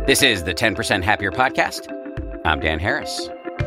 This is the 10% Happier Podcast. I'm Dan Harris.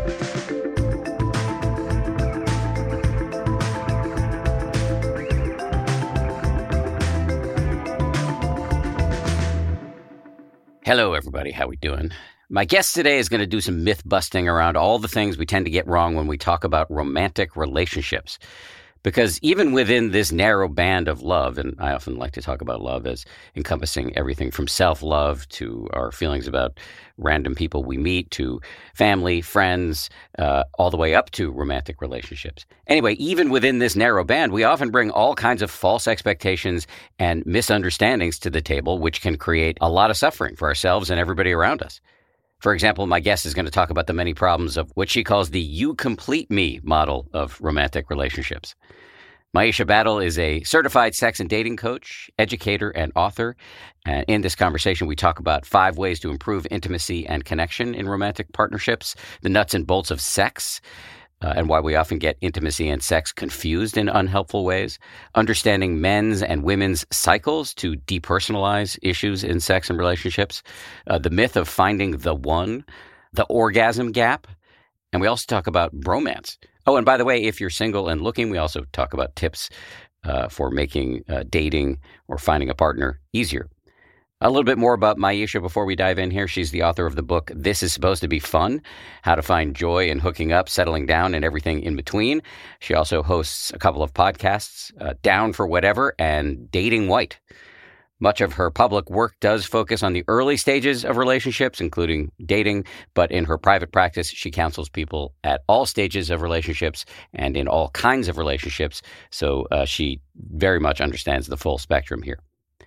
Hello, everybody. How we doing? My guest today is going to do some myth busting around all the things we tend to get wrong when we talk about romantic relationships. Because even within this narrow band of love, and I often like to talk about love as encompassing everything from self-love to our feelings about random people we meet to family, friends, all the way up to romantic relationships. Anyway, even within this narrow band, we often bring all kinds of false expectations and misunderstandings to the table, which can create a lot of suffering for ourselves and everybody around us. For example, my guest is going to talk about the many problems of what she calls the "you complete me" model of romantic relationships. Maisha Battle is a certified sex and dating coach, educator, and author. And in this conversation, we talk about 5 ways to improve intimacy and connection in romantic partnerships, the nuts and bolts of sex, and why we often get intimacy and sex confused in unhelpful ways, understanding men's and women's cycles to depersonalize issues in sex and relationships, the myth of finding the one, the orgasm gap, and we also talk about bromance. Oh, and by the way, if you're single and looking, we also talk about tips for making dating or finding a partner easier. A little bit more about Maisha before we dive in here. She's the author of the book, This Is Supposed to Be Fun, How to Find Joy in Hooking Up, Settling Down, and Everything in Between. She also hosts a couple of podcasts, Down for Whatever and Dating White. Much of her public work does focus on the early stages of relationships, including dating, but in her private practice, she counsels people at all stages of relationships and in all kinds of relationships, so she very much understands the full spectrum here.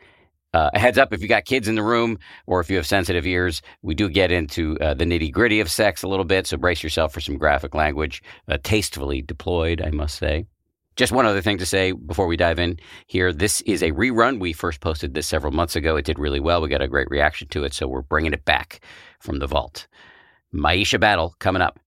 A heads up, if you got kids in the room or if you have sensitive ears, we do get into the nitty-gritty of sex a little bit, so brace yourself for some graphic language, tastefully deployed, I must say. Just one other thing to say before we dive in here. This is a rerun. We first posted this several months ago. It did really well. We got a great reaction to it, so we're bringing it back from the vault. Maisha Battle coming up.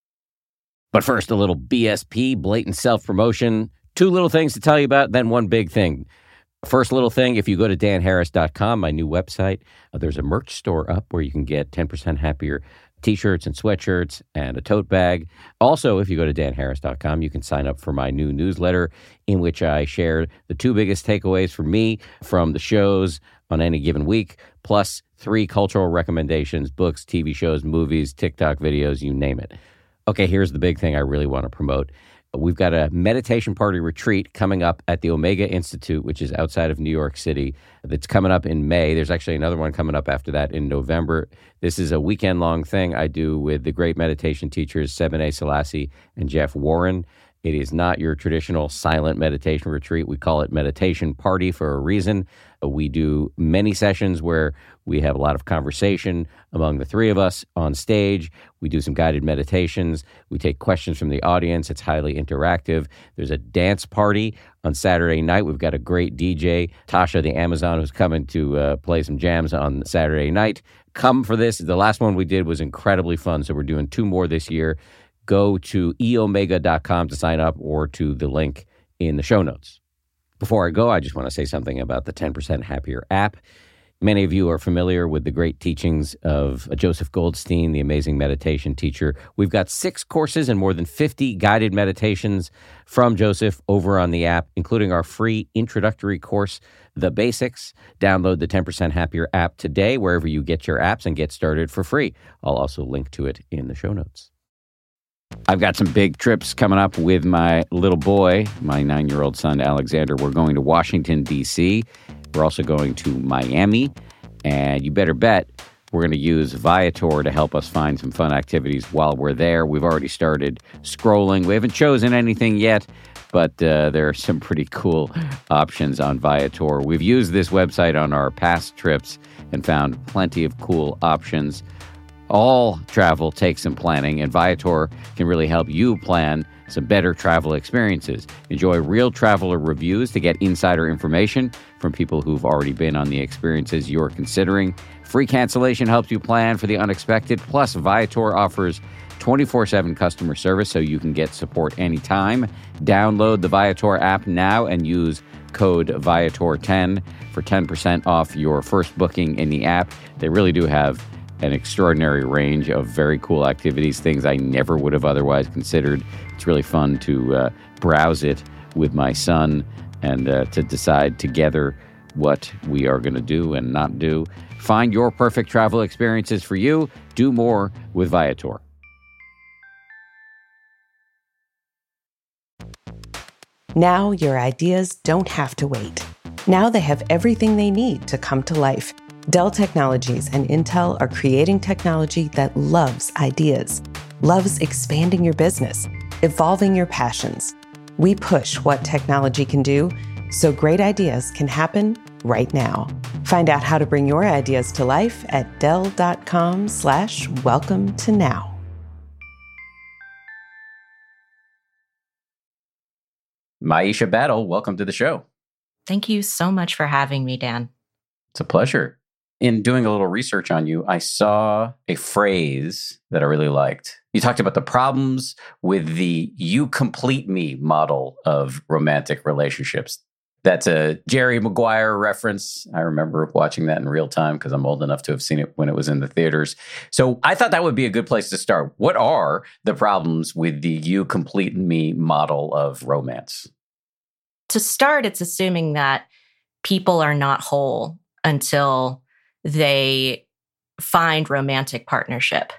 But first, a little BSP, blatant self-promotion. 2 little things to tell you about, then one big thing. First little thing, if you go to danharris.com, my new website, there's a merch store up where you can get 10% happier T-shirts and sweatshirts and a tote bag. Also, if you go to danharris.com, you can sign up for my new newsletter in which I share the 2 biggest takeaways for me from the shows on any given week, plus 3 cultural recommendations, books, TV shows, movies, TikTok videos, you name it. Okay, here's the big thing I really want to promote. We've got a meditation party retreat coming up at the Omega Institute, which is outside of New York City. That's coming up in May. There's actually another one coming up after that in November. This is a weekend-long thing I do with the great meditation teachers, Sebene Selassie and Jeff Warren. It is not your traditional silent meditation retreat. We call it meditation party for a reason. We do many sessions where we have a lot of conversation among the 3 of us on stage. We do some guided meditations. We take questions from the audience. It's highly interactive. There's a dance party on Saturday night. We've got a great DJ, Tasha the Amazon, who's coming to play some jams on Saturday night. Come for this. The last one we did was incredibly fun, so we're doing 2 more this year. Go to eomega.com to sign up or to the link in the show notes. Before I go, I just want to say something about the 10% Happier app. Many of you are familiar with the great teachings of Joseph Goldstein, the amazing meditation teacher. We've got 6 courses and more than 50 guided meditations from Joseph over on the app, including our free introductory course, The Basics. Download the 10% Happier app today, wherever you get your apps, and get started for free. I'll also link to it in the show notes. I've got some big trips coming up with my little boy, my 9-year-old son, Alexander. We're going to Washington, D.C. We're also going to Miami. And you better bet we're going to use Viator to help us find some fun activities while we're there. We've already started scrolling. We haven't chosen anything yet, but there are some pretty cool options on Viator. We've used this website on our past trips and found plenty of cool options. All travel takes some planning, and Viator can really help you plan some better travel experiences. Enjoy real traveler reviews to get insider information from people who've already been on the experiences you're considering. Free cancellation helps you plan for the unexpected. Plus, Viator offers 24/7 customer service so you can get support anytime. Download the Viator app now and use code Viator10 for 10% off your first booking in the app. They really do have an extraordinary range of very cool activities, things I never would have otherwise considered. It's really fun to browse it with my son and to decide together what we are going to do and not do. Find your perfect travel experiences for you. Do more with Viator. Now your ideas don't have to wait. Now they have everything they need to come to life. Dell Technologies and Intel are creating technology that loves ideas, loves expanding your business, evolving your passions. We push what technology can do so great ideas can happen right now. Find out how to bring your ideas to life at Dell.com/welcome to now. Maisha Battle, welcome to the show. Thank you so much for having me, Dan. It's a pleasure. In doing a little research on you, I saw a phrase that I really liked. You talked about the problems with the "you complete me" model of romantic relationships. That's a Jerry Maguire reference. I remember watching that in real time because I'm old enough to have seen it when it was in the theaters. So I thought that would be a good place to start. What are the problems with the "you complete me" model of romance? To start, it's assuming that people are not whole until they find romantic partnership.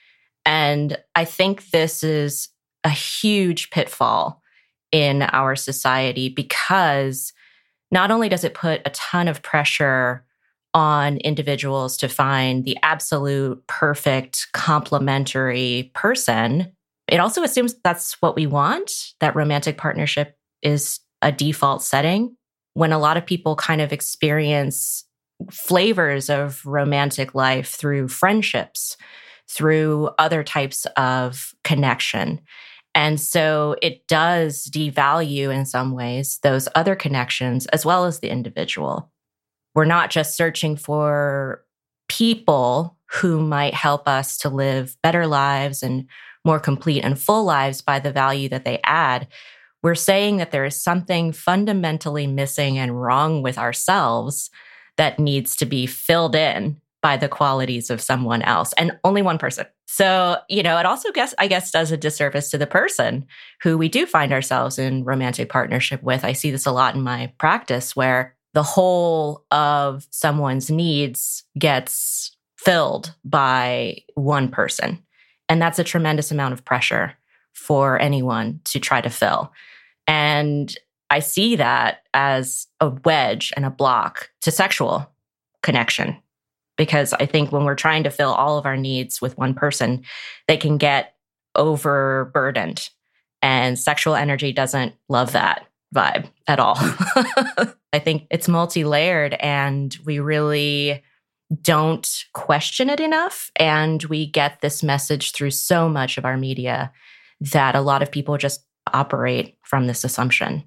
And I think this is a huge pitfall in our society because not only does it put a ton of pressure on individuals to find the absolute perfect complementary person, it also assumes that's what we want, that romantic partnership is a default setting. When a lot of people kind of experience flavors of romantic life through friendships, through other types of connection. And so it does devalue in some ways those other connections as well as the individual. We're not just searching for people who might help us to live better lives and more complete and full lives by the value that they add. We're saying that there is something fundamentally missing and wrong with ourselves that needs to be filled in by the qualities of someone else, and only one person. So, it also, I guess, does a disservice to the person who we do find ourselves in romantic partnership with. I see this a lot in my practice where the whole of someone's needs gets filled by one person. And that's a tremendous amount of pressure for anyone to try to fill. And I see that as a wedge and a block to sexual connection, because I think when we're trying to fill all of our needs with one person, they can get overburdened. And sexual energy doesn't love that vibe at all. I think it's multi-layered and we really don't question it enough. And we get this message through so much of our media that a lot of people just operate from this assumption.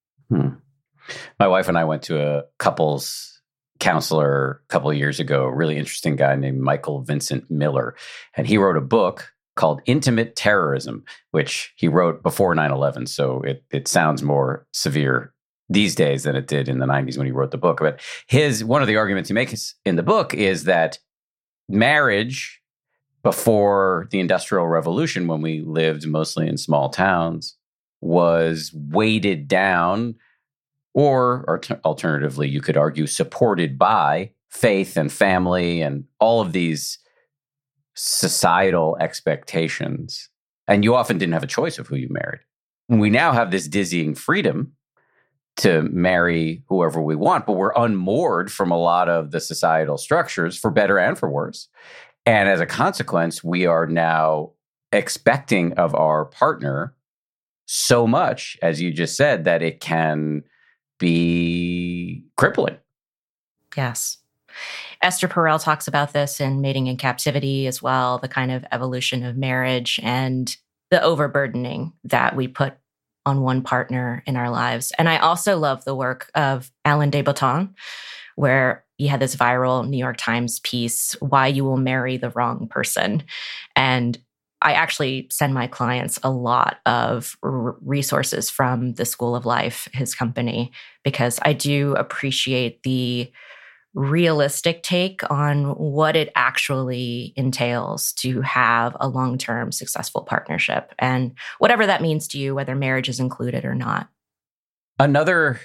My wife and I went to a couples counselor a couple of years ago, a really interesting guy named Michael Vincent Miller. And he wrote a book called Intimate Terrorism, which he wrote before 9/11. So it sounds more severe these days than it did in the 90s when he wrote the book. But one of the arguments he makes in the book is that marriage before the Industrial Revolution, when we lived mostly in small towns, was weighted down, or alternatively, you could argue, supported by faith and family and all of these societal expectations. And you often didn't have a choice of who you married. And we now have this dizzying freedom to marry whoever we want, but we're unmoored from a lot of the societal structures, for better and for worse. And as a consequence, we are now expecting of our partner so much, as you just said, that it can be crippling. Yes. Esther Perel talks about this in Mating in Captivity as well, the kind of evolution of marriage and the overburdening that we put on one partner in our lives. And I also love the work of Alain de Botton, where he had this viral New York Times piece, Why You Will Marry the Wrong Person. And I actually send my clients a lot of resources from the School of Life, his company, because I do appreciate the realistic take on what it actually entails to have a long-term successful partnership and whatever that means to you, whether marriage is included or not. Another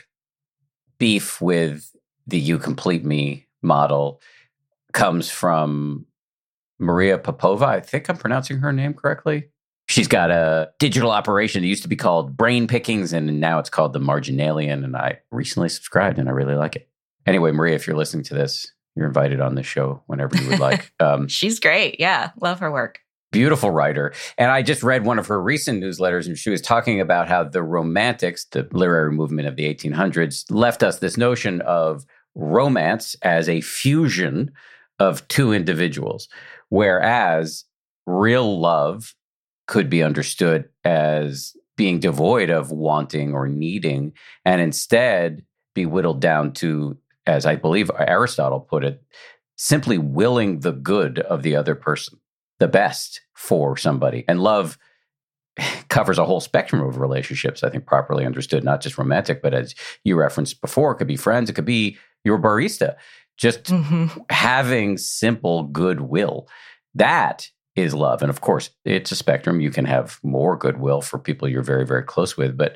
beef with the You Complete Me model comes from Maria Popova. I think I'm pronouncing her name correctly. She's got a digital operation that used to be called Brain Pickings, and now it's called The Marginalian, and I recently subscribed, and I really like it. Anyway, Maria, if you're listening to this, you're invited on the show whenever you would like. She's great. Yeah, love her work. Beautiful writer. And I just read one of her recent newsletters, and she was talking about how the Romantics, the literary movement of the 1800s, left us this notion of romance as a fusion of two individuals, whereas real love could be understood as being devoid of wanting or needing, and instead be whittled down to, as I believe Aristotle put it, simply willing the good of the other person, the best for somebody. And love covers a whole spectrum of relationships, I think, properly understood, not just romantic, but as you referenced before, it could be friends, it could be your barista. Just having simple goodwill. That is love. And of course, it's a spectrum. You can have more goodwill for people you're very, very close with. But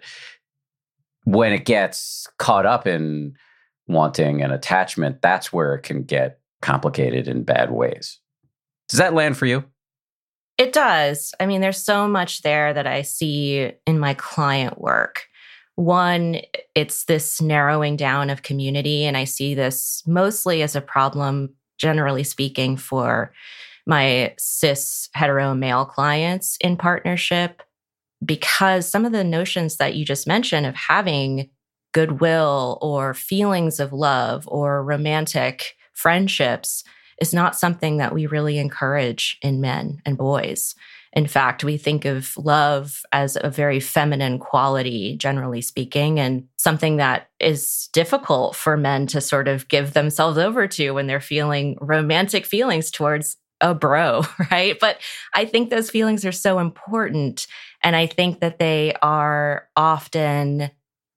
when it gets caught up in wanting and attachment, that's where it can get complicated in bad ways. Does that land for you? It does. I mean, there's so much there that I see in my client work. One, it's this narrowing down of community, and I see this mostly as a problem, generally speaking, for my cis hetero male clients in partnership, because some of the notions that you just mentioned of having goodwill or feelings of love or romantic friendships is not something that we really encourage in men and boys. In fact, we think of love as a very feminine quality, generally speaking, and something that is difficult for men to sort of give themselves over to when they're feeling romantic feelings towards a bro, right? But I think those feelings are so important. And I think that they are often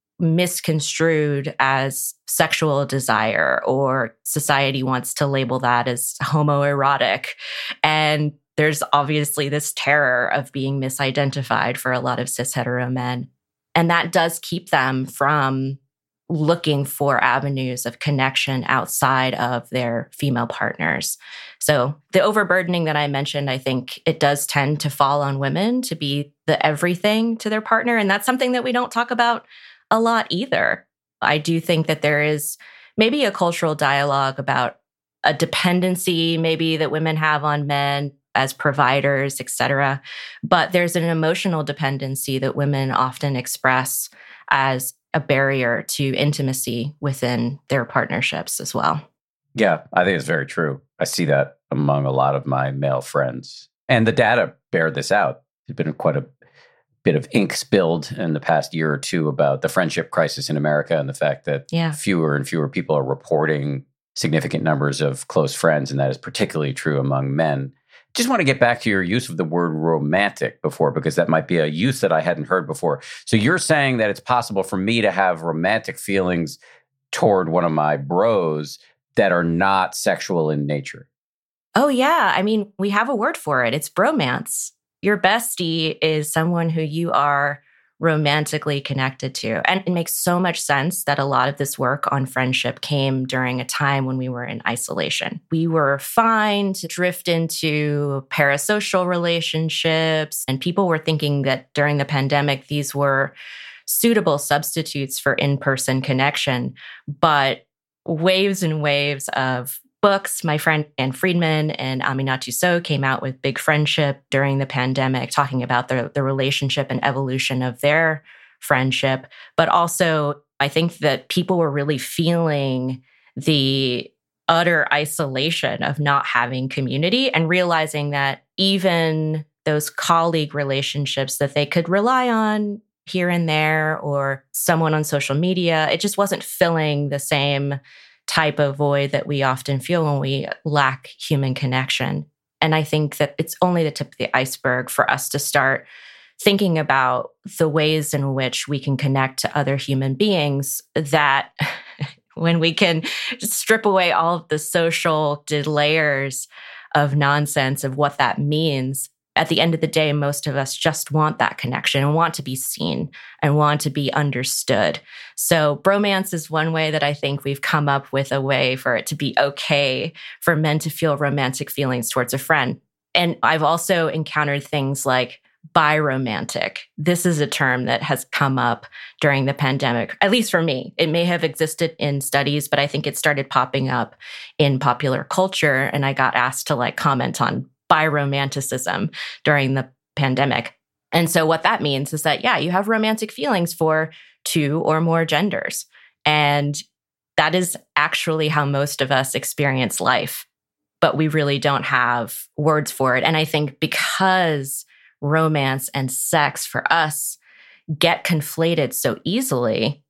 misconstrued as sexual desire, or society wants to label that as homoerotic. And there's obviously this terror of being misidentified for a lot of cis hetero men. And that does keep them from looking for avenues of connection outside of their female partners. So the overburdening that I mentioned, I think it does tend to fall on women to be the everything to their partner. And that's something that we don't talk about a lot either. I do think that there is maybe a cultural dialogue about a dependency maybe that women have on men as providers, et cetera. But there's an emotional dependency that women often express as a barrier to intimacy within their partnerships as well. Yeah, I think it's very true. I see that among a lot of my male friends. And the data bear this out. There's been quite a bit of ink spilled in the past year or two about the friendship crisis in America and the fact that fewer and fewer people are reporting significant numbers of close friends, and that is particularly true among men. Just want to get back to your use of the word romantic before, because that might be a use that I hadn't heard before. So you're saying that it's possible for me to have romantic feelings toward one of my bros that are not sexual in nature? Oh, yeah. I mean, we have a word for it. It's bromance. Your bestie is someone who you are romantically connected to. And it makes so much sense that a lot of this work on friendship came during a time when we were in isolation. We were fine to drift into parasocial relationships, and people were thinking that during the pandemic, these were suitable substitutes for in-person connection. But waves and waves of books. My friend Anne Friedman and Aminatou Sow came out with Big Friendship during the pandemic, talking about the relationship and evolution of their friendship. But also, I think that people were really feeling the utter isolation of not having community and realizing that even those colleague relationships that they could rely on here and there, or someone on social media, it just wasn't filling the same type of void that we often feel when we lack human connection. And I think that it's only the tip of the iceberg for us to start thinking about the ways in which we can connect to other human beings, that when we can strip away all of the social layers of nonsense of what that means. At the end of the day, most of us just want that connection and want to be seen and want to be understood. So bromance is one way that I think we've come up with a way for it to be okay for men to feel romantic feelings towards a friend. And I've also encountered things like biromantic. This is a term that has come up during the pandemic, at least for me. It may have existed in studies, but I think it started popping up in popular culture. And I got asked to comment on biromanticism during the pandemic. And so what that means is that, you have romantic feelings for two or more genders. And that is actually how most of us experience life, but we really don't have words for it. And I think because romance and sex for us get conflated so easily,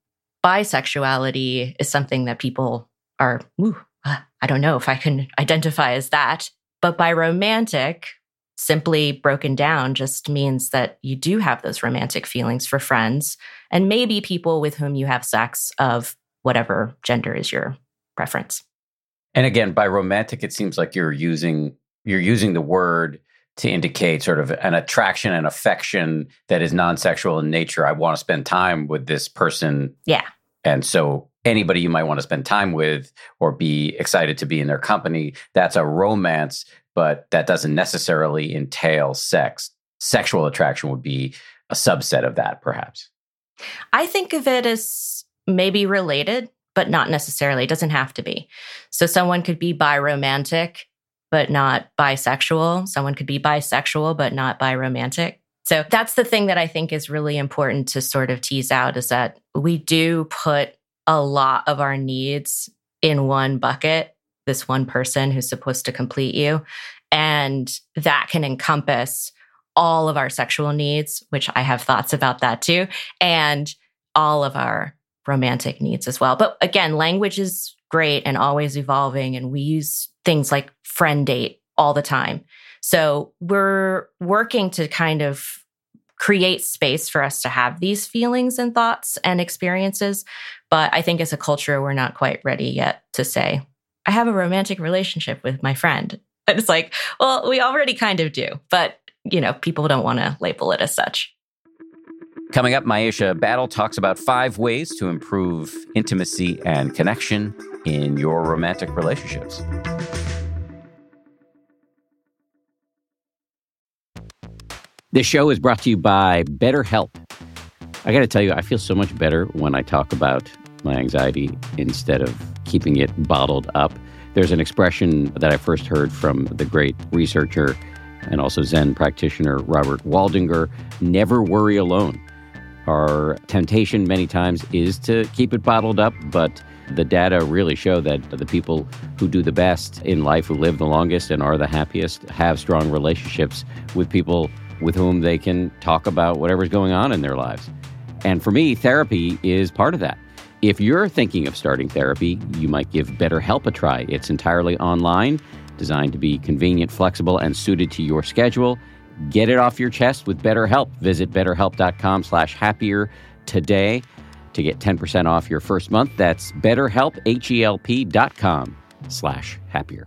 bisexuality is something that people are, I don't know if I can identify as that. But biromantic, simply broken down, just means that you do have those romantic feelings for friends and maybe people with whom you have sex of whatever gender is your preference. And again, by romantic, it seems like you're using the word to indicate sort of an attraction and affection that is non-sexual in nature. I want to spend time with this person. Yeah. And so anybody you might want to spend time with or be excited to be in their company, that's a romance, but that doesn't necessarily entail sex. Sexual attraction would be a subset of that, perhaps. I think of it as maybe related, but not necessarily. It doesn't have to be. So someone could be biromantic, but not bisexual. Someone could be bisexual, but not biromantic. So that's the thing that I think is really important to sort of tease out, is that we do put a lot of our needs in one bucket, this one person who's supposed to complete you. And that can encompass all of our sexual needs, which I have thoughts about that too, and all of our romantic needs as well. But again, language is great and always evolving, and we use things like friend date all the time. So we're working to kind of create space for us to have these feelings and thoughts and experiences. But I think as a culture, we're not quite ready yet to say, I have a romantic relationship with my friend. And it's like, well, we already kind of do, but people don't want to label it as such. Coming up, Myisha Battle talks about 5 ways to improve intimacy and connection in your romantic relationships. This show is brought to you by BetterHelp. I got to tell you, I feel so much better when I talk about my anxiety instead of keeping it bottled up. There's an expression that I first heard from the great researcher and also Zen practitioner Robert Waldinger: never worry alone. Our temptation many times is to keep it bottled up, but the data really show that the people who do the best in life, who live the longest and are the happiest, have strong relationships with people with whom they can talk about whatever's going on in their lives. And for me, therapy is part of that. If you're thinking of starting therapy, you might give BetterHelp a try. It's entirely online, designed to be convenient, flexible, and suited to your schedule. Get it off your chest with BetterHelp. Visit BetterHelp.com/happier today to get 10% off your first month. That's BetterHelp, HELP.com/happier.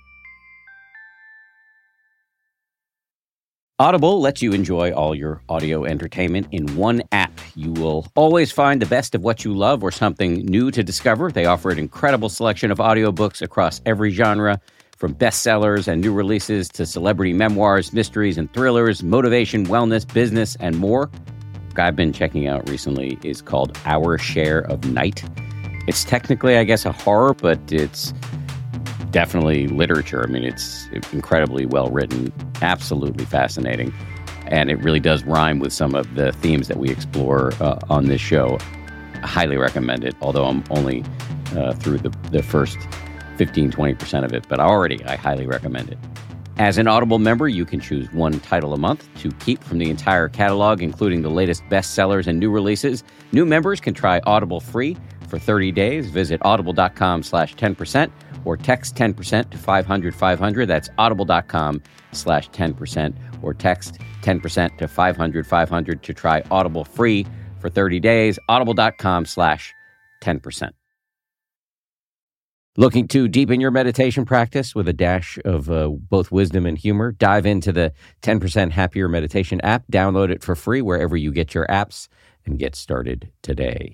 Audible lets you enjoy all your audio entertainment in one app. You will always find the best of what you love or something new to discover. They offer an incredible selection of audiobooks across every genre, from bestsellers and new releases to celebrity memoirs, mysteries and thrillers, motivation, wellness, business, and more. I've been checking out recently is called Our Share of Night. It's technically, I guess, a horror, but it's definitely literature. I mean, it's incredibly well written, absolutely fascinating. And it really does rhyme with some of the themes that we explore on this show. I highly recommend it, although I'm only through the first 15-20% of it, but I highly recommend it. As an Audible member, you can choose one title a month to keep from the entire catalog, including the latest bestsellers and new releases. New members can try Audible free for 30 days. Visit audible.com/10% or text 10% to 500 500. That's audible.com/10%, or text 10% to 500 500 to try Audible free for 30 days. Audible.com/10%. Looking to deepen your meditation practice with a dash of both wisdom and humor? Dive into the 10% Happier Meditation app. Download it for free wherever you get your apps and get started today.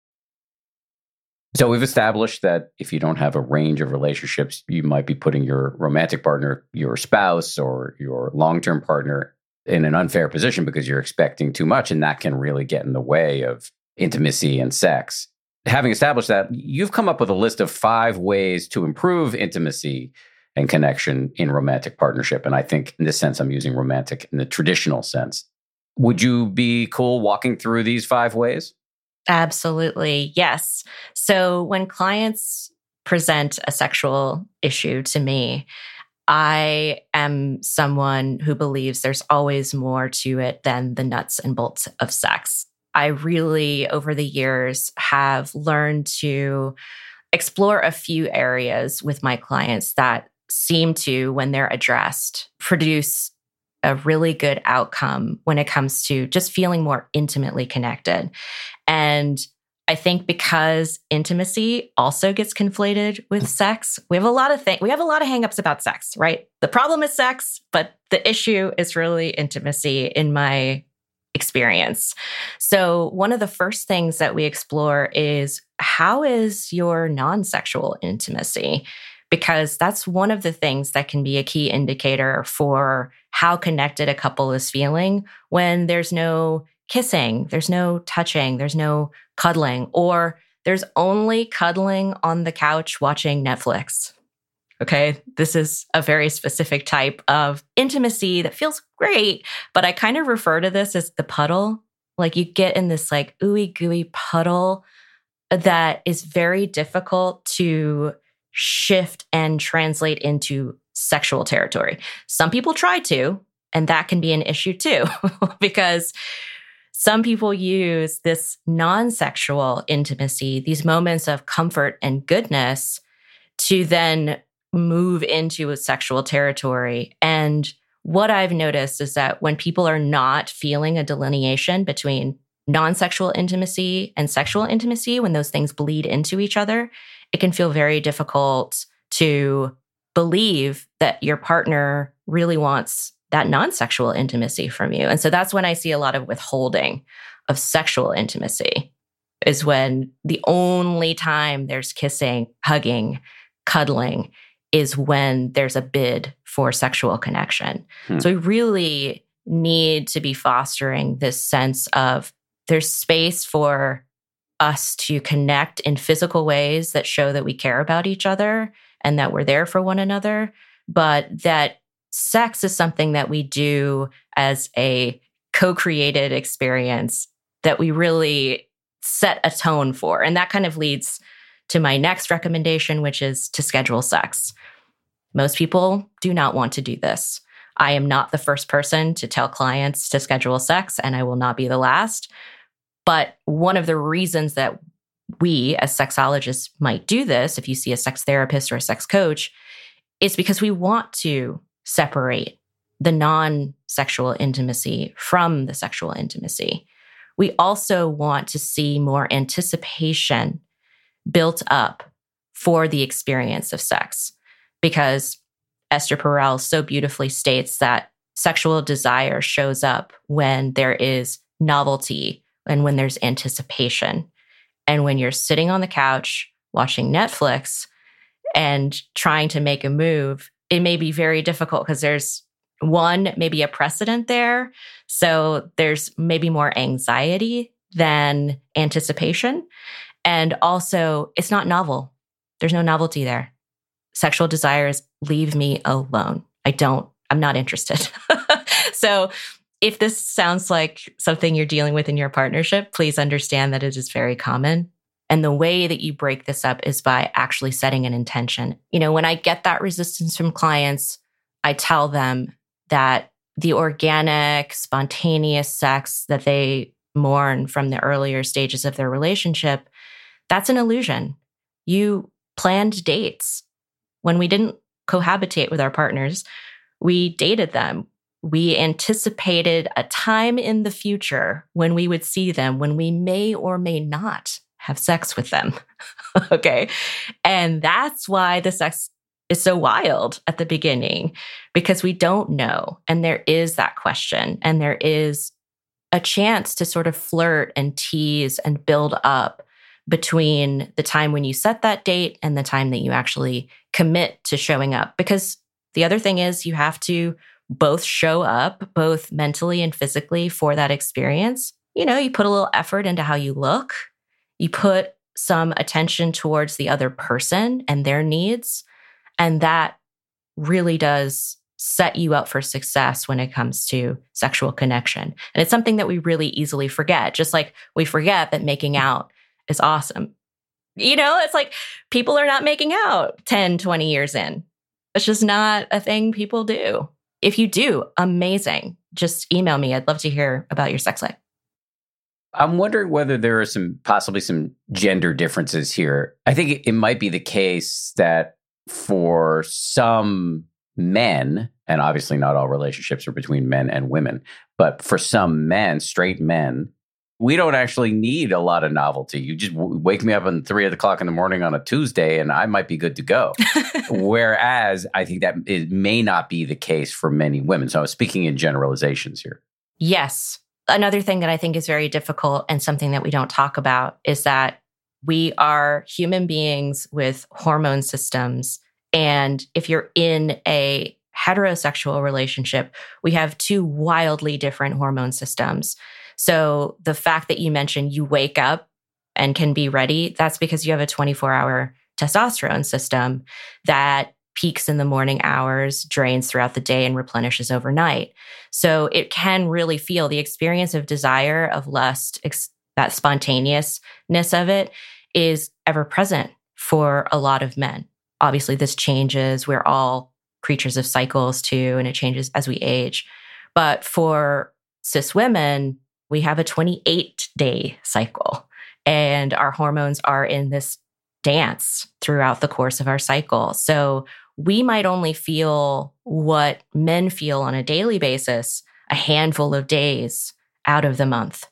So we've established that if you don't have a range of relationships, you might be putting your romantic partner, your spouse, or your long-term partner in an unfair position because you're expecting too much, and that can really get in the way of intimacy and sex. Having established that, you've come up with a list of 5 ways to improve intimacy and connection in romantic partnership. And I think in this sense, I'm using romantic in the traditional sense. Would you be cool walking through these 5 ways? Absolutely. Yes. So when clients present a sexual issue to me, I am someone who believes there's always more to it than the nuts and bolts of sex. I really, over the years, have learned to explore a few areas with my clients that seem to, when they're addressed, produce a really good outcome when it comes to just feeling more intimately connected. And I think because intimacy also gets conflated with sex, we have a lot of hangups about sex, right? The problem is sex, but the issue is really intimacy in my experience. So one of the first things that we explore is, how is your non-sexual intimacy? Because that's one of the things that can be a key indicator for how connected a couple is feeling when there's no kissing, there's no touching, there's no cuddling, or there's only cuddling on the couch watching Netflix. Okay, this is a very specific type of intimacy that feels great, but I kind of refer to this as the puddle. Like, you get in this like ooey gooey puddle that is very difficult to shift and translate into sexual territory. Some people try to, and that can be an issue too, because some people use this non-sexual intimacy, these moments of comfort and goodness, to then move into a sexual territory. And what I've noticed is that when people are not feeling a delineation between non-sexual intimacy and sexual intimacy, when those things bleed into each other, it can feel very difficult to believe that your partner really wants that non-sexual intimacy from you. And so that's when I see a lot of withholding of sexual intimacy, is when the only time there's kissing, hugging, cuddling is when there's a bid for sexual connection. So we really need to be fostering this sense of there's space for us to connect in physical ways that show that we care about each other and that we're there for one another, but that sex is something that we do as a co-created experience that we really set a tone for. And that kind of leads to my next recommendation, which is to schedule sex. Most people do not want to do this. I am not the first person to tell clients to schedule sex, and I will not be the last. But one of the reasons that we as sexologists might do this, if you see a sex therapist or a sex coach, is because we want to separate the non-sexual intimacy from the sexual intimacy. We also want to see more anticipation built up for the experience of sex, because Esther Perel so beautifully states that sexual desire shows up when there is novelty and when there's anticipation. And when you're sitting on the couch watching Netflix and trying to make a move, it may be very difficult because there's maybe a precedent there. So there's maybe more anxiety than anticipation. And also, it's not novel. There's no novelty there. Sexual desires, leave me alone. I'm not interested. So if this sounds like something you're dealing with in your partnership, please understand that it is very common. And the way that you break this up is by actually setting an intention. When I get that resistance from clients, I tell them that the organic, spontaneous sex that they mourn from the earlier stages of their relationship, that's an illusion. You planned dates. when we didn't cohabitate with our partners, we dated them. We anticipated a time in the future when we would see them, when we may or may not have sex with them. Okay. And that's why the sex is so wild at the beginning, because we don't know. And there is that question, and there is a chance to sort of flirt and tease and build up between the time when you set that date and the time that you actually commit to showing up. Because the other thing is you have to both show up, both mentally and physically, for that experience. You know, you put a little effort into how you look. You put some attention towards the other person and their needs. And that really does set you up for success when it comes to sexual connection. And it's something that we really easily forget, just like we forget that making out is awesome. You know, it's like people are not making out 10, 20 years in. It's just not a thing people do. If you do, amazing. Just email me. I'd love to hear about your sex life. I'm wondering whether there are possibly some gender differences here. I think it might be the case that for some men, and obviously not all relationships are between men and women, but for some men, straight men, we don't actually need a lot of novelty. You just wake me up at 3 o'clock in the morning on a Tuesday and I might be good to go. Whereas I think that it may not be the case for many women. So I was speaking in generalizations here. Yes. Another thing that I think is very difficult and something that we don't talk about is that we are human beings with hormone systems. And if you're in a heterosexual relationship, we have two wildly different hormone systems. So the fact that you mentioned you wake up and can be ready, that's because you have a 24-hour testosterone system that peaks in the morning hours, drains throughout the day, and replenishes overnight. So it can really feel the experience of desire, of lust, that spontaneousness of it is ever present for a lot of men. Obviously, this changes. We're all creatures of cycles too, and it changes as we age. But for cis women, we have a 28-day cycle, and our hormones are in this dance throughout the course of our cycle. So we might only feel what men feel on a daily basis a handful of days out of the month.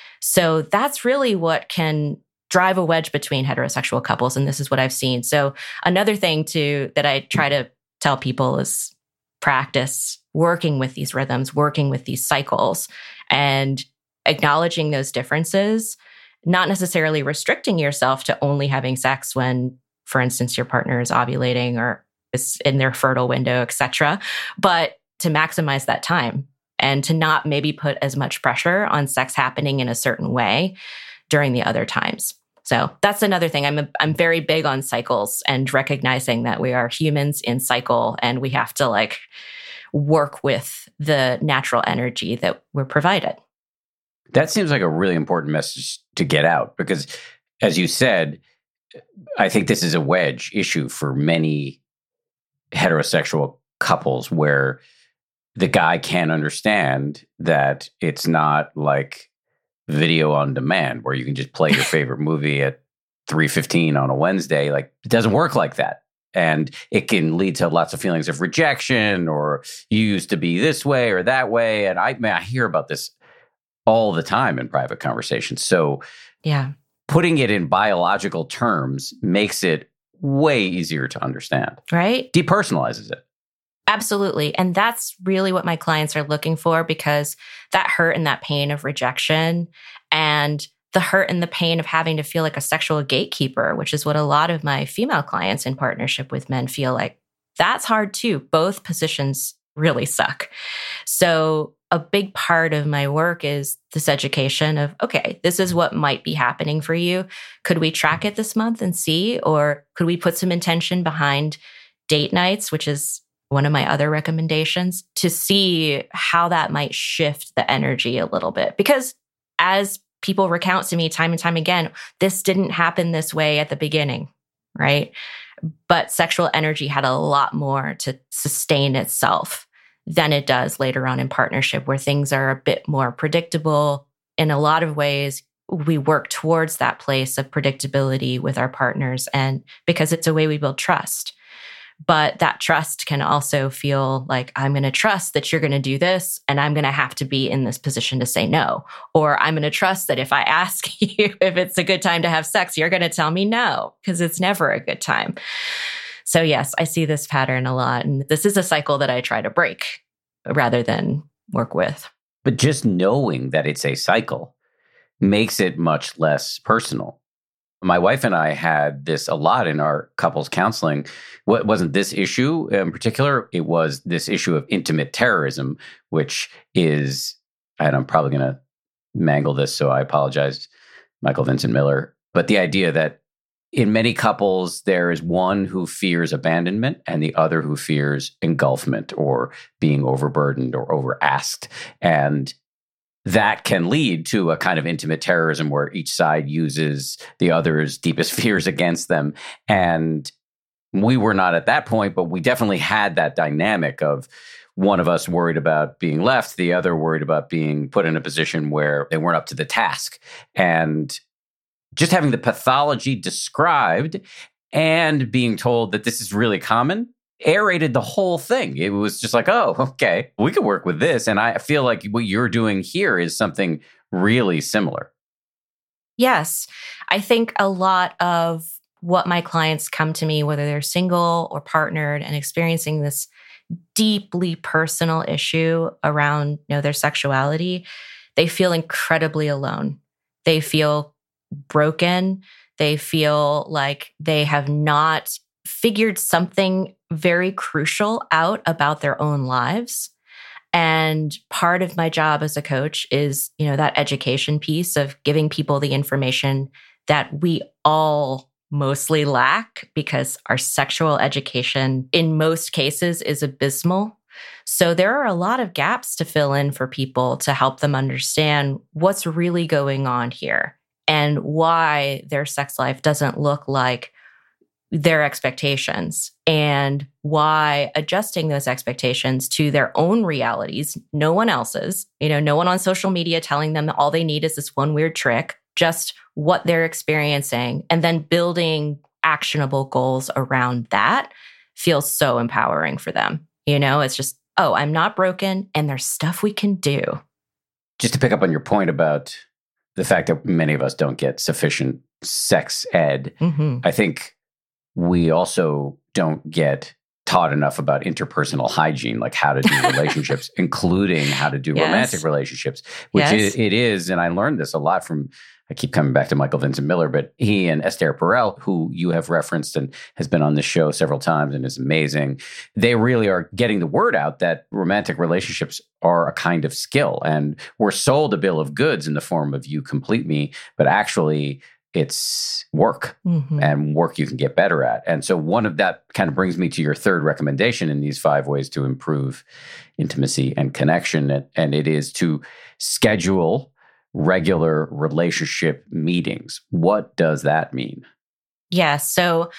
So that's really what can drive a wedge between heterosexual couples. And this is what I've seen. So another thing too that I try to tell people is practice working with these rhythms, working with these cycles, and acknowledging those differences, not necessarily restricting yourself to only having sex when, for instance, your partner is ovulating or is in their fertile window, etc., but to maximize that time and to not maybe put as much pressure on sex happening in a certain way during the other times. So that's another thing. I'm very big on cycles and recognizing that we are humans in cycle and we have to work with the natural energy that we're provided. That seems like a really important message to get out because, as you said, I think this is a wedge issue for many heterosexual couples where the guy can't understand that it's not like video on demand where you can just play your favorite movie at 3:15 on a Wednesday. Like, it doesn't work like that. And it can lead to lots of feelings of rejection or you used to be this way or that way. And I hear about this all the time in private conversations. So yeah, putting it in biological terms makes it way easier to understand. Right? Depersonalizes it. Absolutely. And that's really what my clients are looking for, because that hurt and that pain of rejection and the hurt and the pain of having to feel like a sexual gatekeeper, which is what a lot of my female clients in partnership with men feel like, that's hard too. Both positions really suck. So a big part of my work is this education of, okay, this is what might be happening for you. Could we track it this month and see? Or could we put some intention behind date nights, which is one of my other recommendations, to see how that might shift the energy a little bit? Because as people recount to me time and time again, this didn't happen this way at the beginning, right? But sexual energy had a lot more to sustain itself than it does later on in partnership, where things are a bit more predictable. In a lot of ways, we work towards that place of predictability with our partners, and because it's a way we build trust. But that trust can also feel like, I'm going to trust that you're going to do this, and I'm going to have to be in this position to say no. Or I'm going to trust that if I ask you if it's a good time to have sex, you're going to tell me no, because it's never a good time. So yes, I see this pattern a lot. And this is a cycle that I try to break rather than work with. But just knowing that it's a cycle makes it much less personal. My wife and I had this a lot in our couples counseling. What wasn't this issue in particular? It was this issue of intimate terrorism, which is, and I'm probably going to mangle this, so I apologize, Michael Vincent Miller. But the idea that in many couples, there is one who fears abandonment and the other who fears engulfment or being overburdened or overasked. And that can lead to a kind of intimate terrorism where each side uses the other's deepest fears against them. And we were not at that point, but we definitely had that dynamic of one of us worried about being left, the other worried about being put in a position where they weren't up to the task. And just having the pathology described and being told that this is really common aerated the whole thing. It was just like, oh, okay, we could work with this. And I feel like what you're doing here is something really similar. Yes. I think a lot of what my clients come to me, whether they're single or partnered and experiencing this deeply personal issue around, their sexuality, they feel incredibly alone. They feel broken. They feel like they have not figured something very crucial out about their own lives. And part of my job as a coach is, that education piece of giving people the information that we all mostly lack, because our sexual education in most cases is abysmal. So there are a lot of gaps to fill in for people to help them understand what's really going on here and why their sex life doesn't look like their expectations, and why adjusting those expectations to their own realities, no one else's, no one on social media telling them that all they need is this one weird trick, just what they're experiencing, and then building actionable goals around that feels so empowering for them. It's just, oh, I'm not broken and there's stuff we can do. Just to pick up on your point about the fact that many of us don't get sufficient sex ed, I think we also don't get taught enough about interpersonal hygiene, like how to do relationships, including how to do romantic relationships, which it is. And I learned this a lot from, I keep coming back to Michael Vincent Miller, but he and Esther Perel, who you have referenced and has been on this show several times and is amazing, they really are getting the word out that romantic relationships are a kind of skill. And we're sold a bill of goods in the form of you complete me, but actually it's work and work you can get better at. And so one of that kind of brings me to your third recommendation in these 5 ways to improve intimacy and connection. And it is to schedule regular relationship meetings. What does that mean? Yeah. So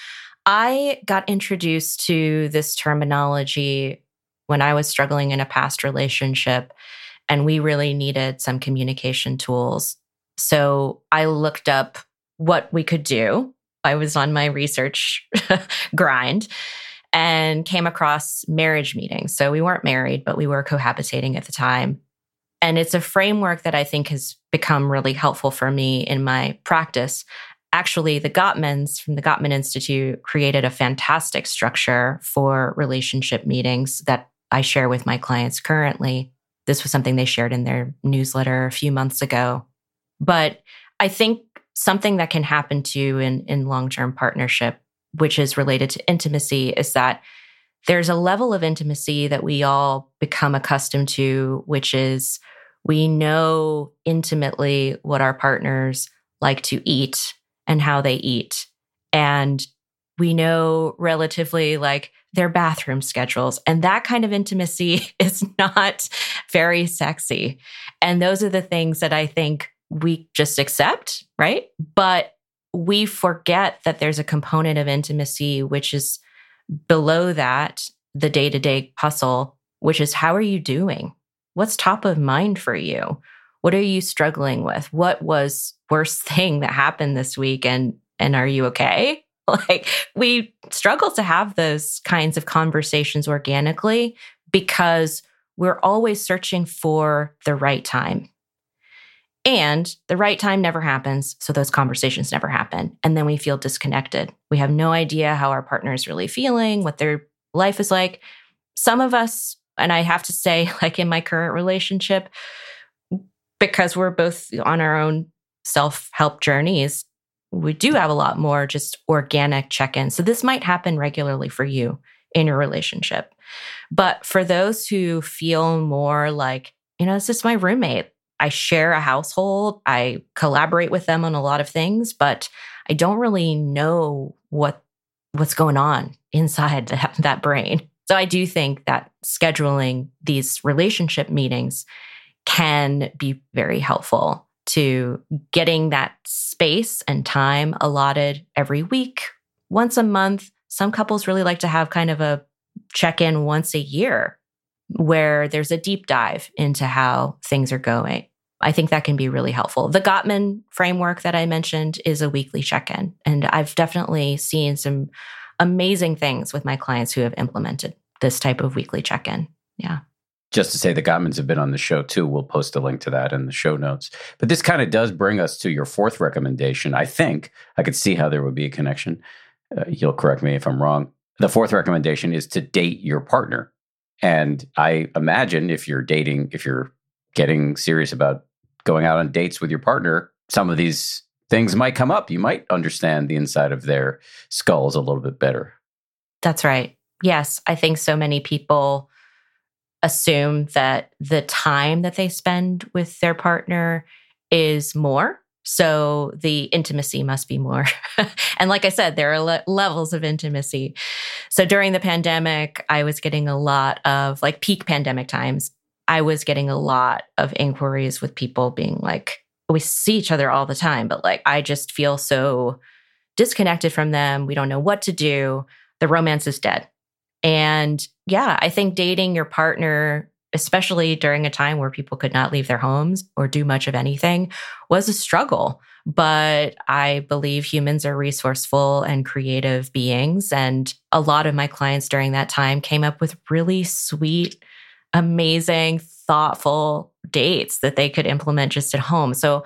I got introduced to this terminology when I was struggling in a past relationship, and we really needed some communication tools. So I looked up what we could do. I was on my research grind and came across marriage meetings. So we weren't married, but we were cohabitating at the time. And it's a framework that I think has become really helpful for me in my practice. Actually, the Gottmans from the Gottman Institute created a fantastic structure for relationship meetings that I share with my clients currently. This was something they shared in their newsletter a few months ago. But I think something that can happen too in long-term partnership, which is related to intimacy, is that there's a level of intimacy that we all become accustomed to, which is we know intimately what our partners like to eat and how they eat. And we know relatively like their bathroom schedules. And that kind of intimacy is not very sexy. And those are the things that I think we just accept, right? But we forget that there's a component of intimacy which is below that, the day-to-day hustle, which is how are you doing? What's top of mind for you? What are you struggling with? What was worst thing that happened this week? And are you okay? Like, we struggle to have those kinds of conversations organically because we're always searching for the right time. And the right time never happens, so those conversations never happen. And then we feel disconnected. We have no idea how our partner is really feeling, what their life is like. Some of us, and I have to say, like in my current relationship, because we're both on our own self-help journeys, we do have a lot more just organic check-ins. So this might happen regularly for you in your relationship. But for those who feel more like, it's just my roommate, I share a household, I collaborate with them on a lot of things, but I don't really know what's going on inside that brain. So I do think that scheduling these relationship meetings can be very helpful to getting that space and time allotted every week, once a month. Some couples really like to have kind of a check-in once a year where there's a deep dive into how things are going. I think that can be really helpful. The Gottman framework that I mentioned is a weekly check-in, and I've definitely seen some amazing things with my clients who have implemented this type of weekly check-in. Yeah. Just to say, the Gottmans have been on the show too. We'll post a link to that in the show notes. But this kind of does bring us to your fourth recommendation. I think I could see how there would be a connection. You'll correct me if I'm wrong. The fourth recommendation is to date your partner. And I imagine if you're getting serious about going out on dates with your partner, some of these things might come up. You might understand the inside of their skulls a little bit better. That's right. Yes, I think so many people assume that the time that they spend with their partner is more. So the intimacy must be more. And like I said, there are levels of intimacy. So during the pandemic, I was getting a lot of, like, peak pandemic times, I was getting a lot of inquiries with people being like, we see each other all the time, but like, I just feel so disconnected from them. We don't know what to do. The romance is dead. And yeah, I think dating your partner, especially during a time where people could not leave their homes or do much of anything, was a struggle. But I believe humans are resourceful and creative beings. And a lot of my clients during that time came up with really sweet, amazing, thoughtful dates that they could implement just at home. So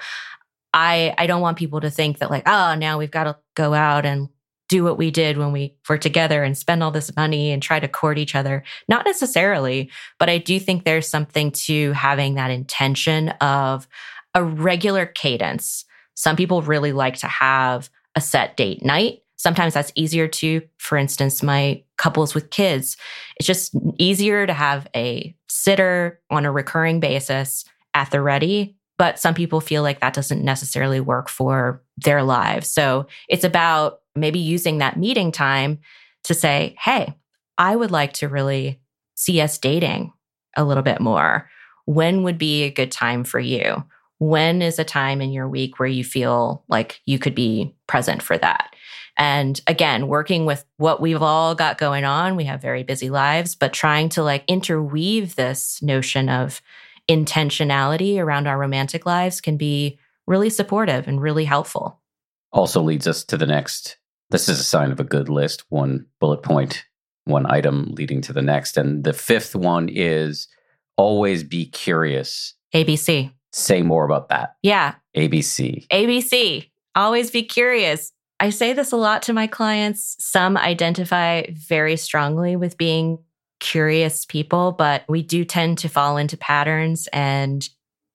I don't want people to think that like, oh, now we've got to go out and do what we did when we were together and spend all this money and try to court each other. Not necessarily, but I do think there's something to having that intention of a regular cadence. Some people really like to have a set date night. Sometimes that's easier to, for instance, my couples with kids. It's just easier to have a sitter on a recurring basis at the ready. But some people feel like that doesn't necessarily work for their lives. So it's about maybe using that meeting time to say, hey, I would like to really see us dating a little bit more. When would be a good time for you? When is a time in your week where you feel like you could be present for that? And again, working with what we've all got going on, we have very busy lives, but trying to like interweave this notion of intentionality around our romantic lives can be really supportive and really helpful. Also leads us to the next. This is a sign of a good list. One bullet point, one item leading to the next. And the fifth one is always be curious. ABC. Say more about that. Yeah. ABC. ABC. Always be curious. I say this a lot to my clients. Some identify very strongly with being curious people, but we do tend to fall into patterns and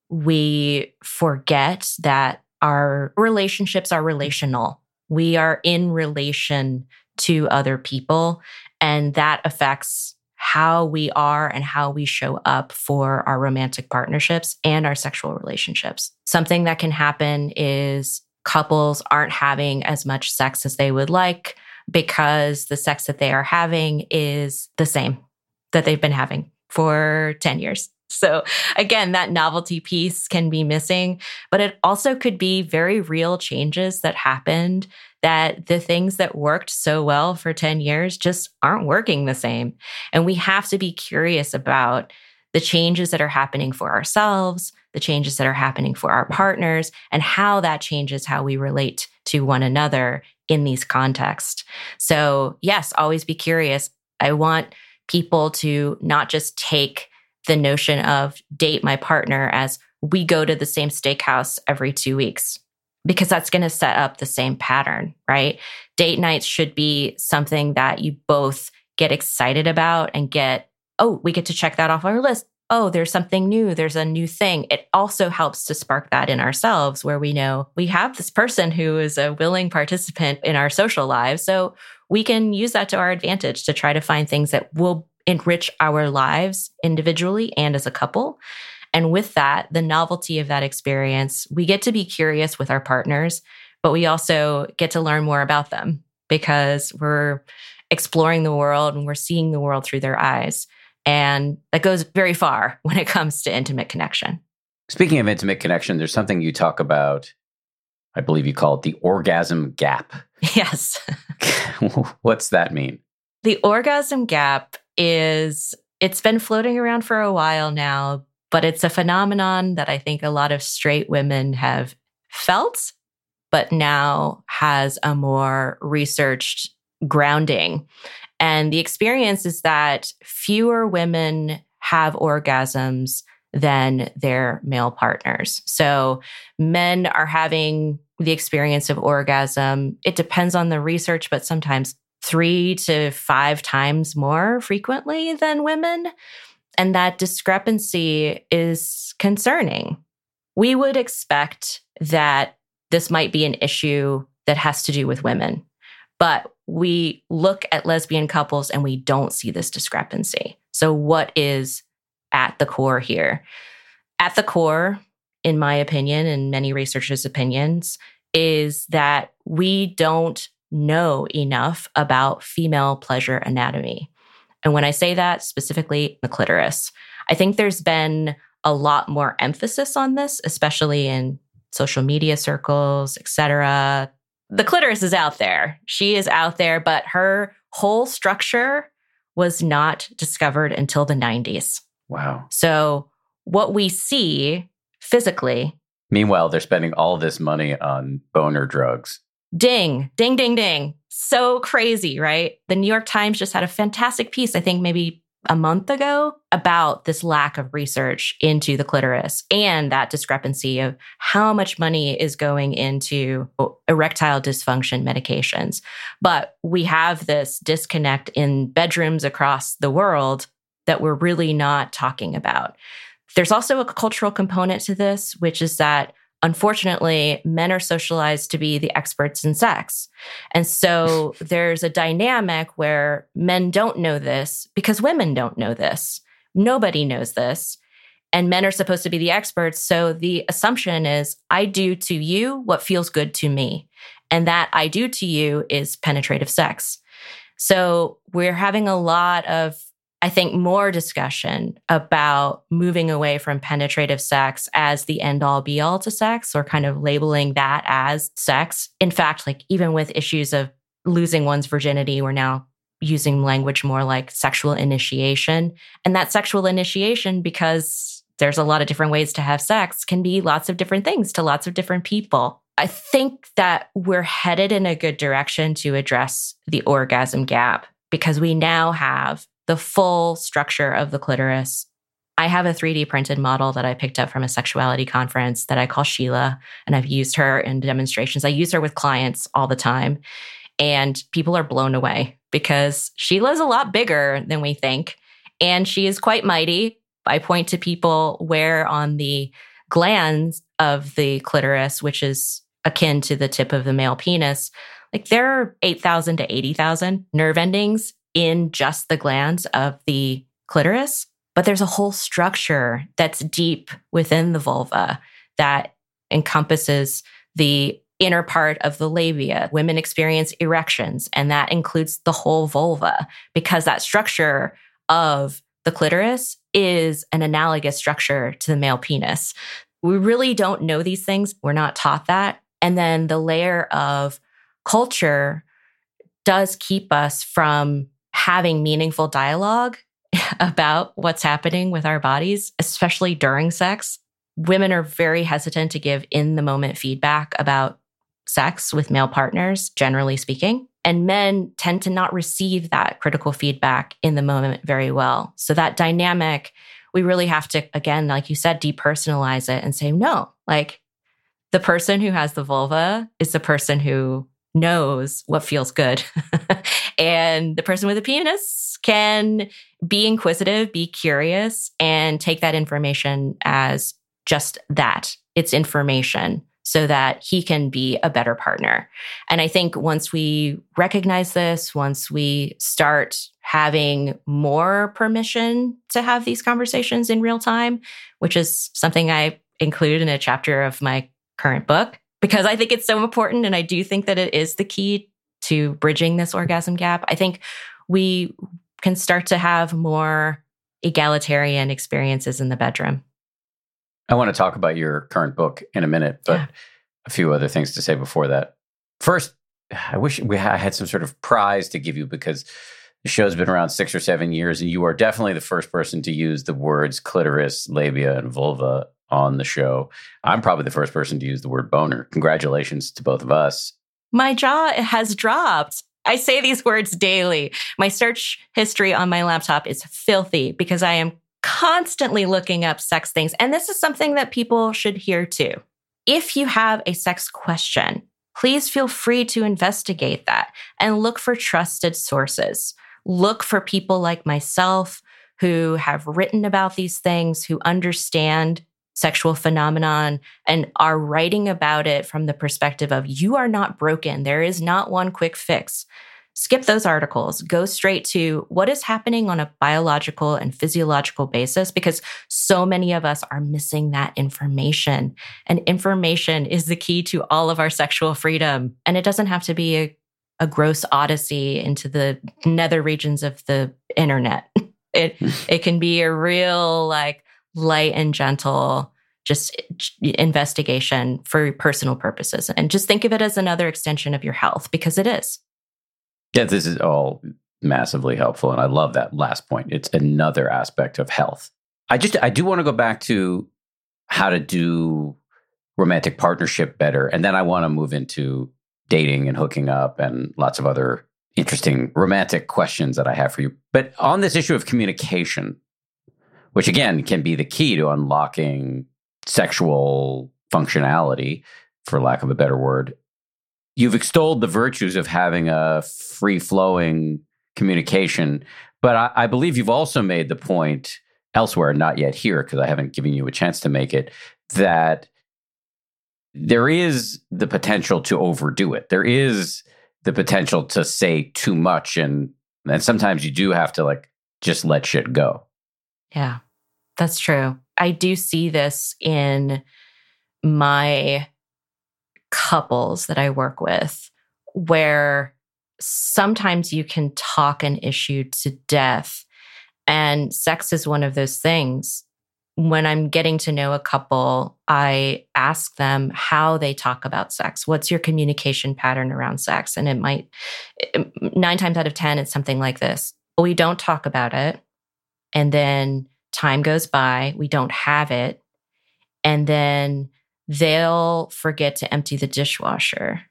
we forget that our relationships are relational. We are in relation to other people, and that affects how we are and how we show up for our romantic partnerships and our sexual relationships. Something that can happen is couples aren't having as much sex as they would like because the sex that they are having is the same that they've been having for 10 years. So again, that novelty piece can be missing, but it also could be very real changes that happened, that the things that worked so well for 10 years just aren't working the same. And we have to be curious about the changes that are happening for ourselves, the changes that are happening for our partners, and how that changes how we relate to one another in these contexts. So yes, always be curious. I want people to not just take the notion of date my partner as we go to the same steakhouse every 2 weeks, because that's going to set up the same pattern, right? Date nights should be something that you both get excited about and we get to check that off our list. Oh, there's something new. There's a new thing. It also helps to spark that in ourselves where we know we have this person who is a willing participant in our social lives. So we can use that to our advantage to try to find things that will enrich our lives individually and as a couple. And with that, the novelty of that experience, we get to be curious with our partners, but we also get to learn more about them because we're exploring the world and we're seeing the world through their eyes. And that goes very far when it comes to intimate connection. Speaking of intimate connection, there's something you talk about, I believe you call it the orgasm gap. Yes. What's that mean? The orgasm gap it's been floating around for a while now, but it's a phenomenon that I think a lot of straight women have felt, but now has a more researched grounding. And the experience is that fewer women have orgasms than their male partners. So men are having the experience of orgasm. It depends on the research, but sometimes 3 to 5 times more frequently than women. And that discrepancy is concerning. We would expect that this might be an issue that has to do with women. But we look at lesbian couples and we don't see this discrepancy. So what is at the core here? At the core, in my opinion, and many researchers' opinions, is that we don't know enough about female pleasure anatomy. And when I say that, specifically the clitoris, I think there's been a lot more emphasis on this, especially in social media circles, etc. The clitoris is out there. She is out there, but her whole structure was not discovered until the 90s. Wow. So what we see physically. Meanwhile, they're spending all this money on boner drugs. Ding, ding, ding, ding. So crazy, right? The New York Times just had a fantastic piece, I think maybe a month ago, about this lack of research into the clitoris and that discrepancy of how much money is going into erectile dysfunction medications. But we have this disconnect in bedrooms across the world that we're really not talking about. There's also a cultural component to this, which is that unfortunately, men are socialized to be the experts in sex. And so there's a dynamic where men don't know this because women don't know this. Nobody knows this. And men are supposed to be the experts. So the assumption is, I do to you what feels good to me. And that I do to you is penetrative sex. So we're having a lot of, I think, more discussion about moving away from penetrative sex as the end-all be-all to sex, or kind of labeling that as sex. In fact, like even with issues of losing one's virginity, we're now using language more like sexual initiation. And that sexual initiation, because there's a lot of different ways to have sex, can be lots of different things to lots of different people. I think that we're headed in a good direction to address the orgasm gap because we now have the full structure of the clitoris. I have a 3D printed model that I picked up from a sexuality conference that I call Sheila, and I've used her in demonstrations. I use her with clients all the time, and people are blown away because Sheila's a lot bigger than we think, and she is quite mighty. I point to people where on the glands of the clitoris, which is akin to the tip of the male penis, like there are 8,000 to 80,000 nerve endings in just the glands of the clitoris, but there's a whole structure that's deep within the vulva that encompasses the inner part of the labia. Women experience erections, and that includes the whole vulva because that structure of the clitoris is an analogous structure to the male penis. We really don't know these things. We're not taught that. And then the layer of culture does keep us from having meaningful dialogue about what's happening with our bodies, especially during sex. Women are very hesitant to give in-the-moment feedback about sex with male partners, generally speaking. And men tend to not receive that critical feedback in the moment very well. So that dynamic, we really have to, again, like you said, depersonalize it and say, no, like the person who has the vulva is the person who knows what feels good. And the person with a penis can be inquisitive, be curious, and take that information as just that. It's information so that he can be a better partner. And I think once we recognize this, once we start having more permission to have these conversations in real time, which is something I include in a chapter of my current book, because I think it's so important. And I do think that it is the key to bridging this orgasm gap. I think we can start to have more egalitarian experiences in the bedroom. I want to talk about your current book in a minute, but a few other things to say before that. First, I wish I had some sort of prize to give you because the show's been around 6 or 7 years, and you are definitely the first person to use the words clitoris, labia, and vulva on the show. I'm probably the first person to use the word boner. Congratulations to both of us. My jaw has dropped. I say these words daily. My search history on my laptop is filthy because I am constantly looking up sex things. And this is something that people should hear too. If you have a sex question, please feel free to investigate that and look for trusted sources. Look for people like myself who have written about these things, who understand sexual phenomenon and are writing about it from the perspective of you are not broken. There is not one quick fix. Skip those articles. Go straight to what is happening on a biological and physiological basis, because so many of us are missing that information. And information is the key to all of our sexual freedom. And it doesn't have to be a gross odyssey into the nether regions of the internet. It can be a real like light and gentle just investigation for personal purposes. And just think of it as another extension of your health, because it is. Yeah, this is all massively helpful. And I love that last point. It's another aspect of health. I do want to go back to how to do romantic partnership better. And then I want to move into dating and hooking up and lots of other interesting romantic questions that I have for you. But on this issue of communication, which again can be the key to unlocking sexual functionality, for lack of a better word, you've extolled the virtues of having a free-flowing communication, but I believe you've also made the point elsewhere, not yet here, because I haven't given you a chance to make it, that there is the potential to overdo it. There is the potential to say too much, and sometimes you do have to like just let shit go. Yeah, that's true. I do see this in my couples that I work with, where sometimes you can talk an issue to death. And sex is one of those things. When I'm getting to know a couple, I ask them how they talk about sex. What's your communication pattern around sex? And it might, 9 times out of 10, it's something like this. We don't talk about it. And then time goes by, we don't have it. And then they'll forget to empty the dishwasher.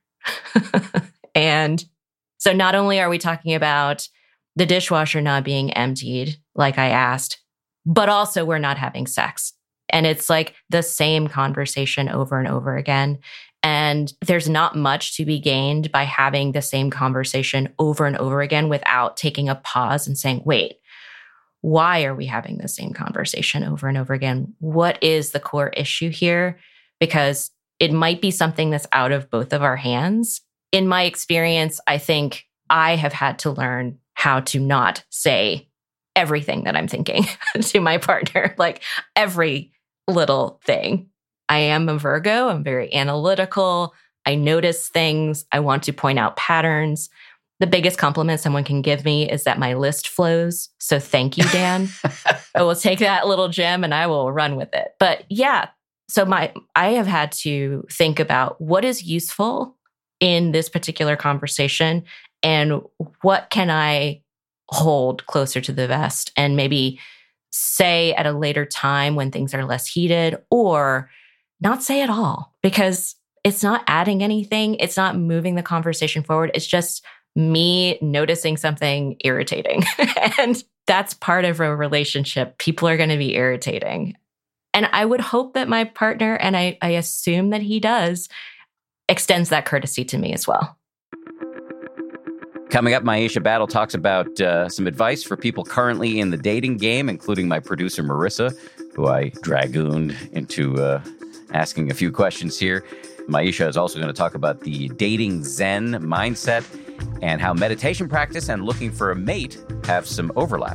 And so not only are we talking about the dishwasher not being emptied, like I asked, but also we're not having sex. And it's like the same conversation over and over again. And there's not much to be gained by having the same conversation over and over again without taking a pause and saying, wait, why are we having the same conversation over and over again? What is the core issue here? Because it might be something that's out of both of our hands. In my experience, I think I have had to learn how to not say everything that I'm thinking to my partner, like every little thing. I am a Virgo. I'm very analytical. I notice things. I want to point out patterns. The biggest compliment someone can give me is that my list flows. So thank you, Dan. I will take that little gem and I will run with it. But yeah, so I have had to think about what is useful in this particular conversation and what can I hold closer to the vest and maybe say at a later time when things are less heated, or not say at all. Because it's not adding anything. It's not moving the conversation forward. It's just me noticing something irritating. And that's part of a relationship. People are going to be irritating. And I would hope that my partner, and I assume that he does, extends that courtesy to me as well. Coming up, Myisha Battle talks about some advice for people currently in the dating game, including my producer, Marissa, who I dragooned into asking a few questions here. Myisha is also going to talk about the dating Zen mindset and how meditation practice and looking for a mate have some overlap.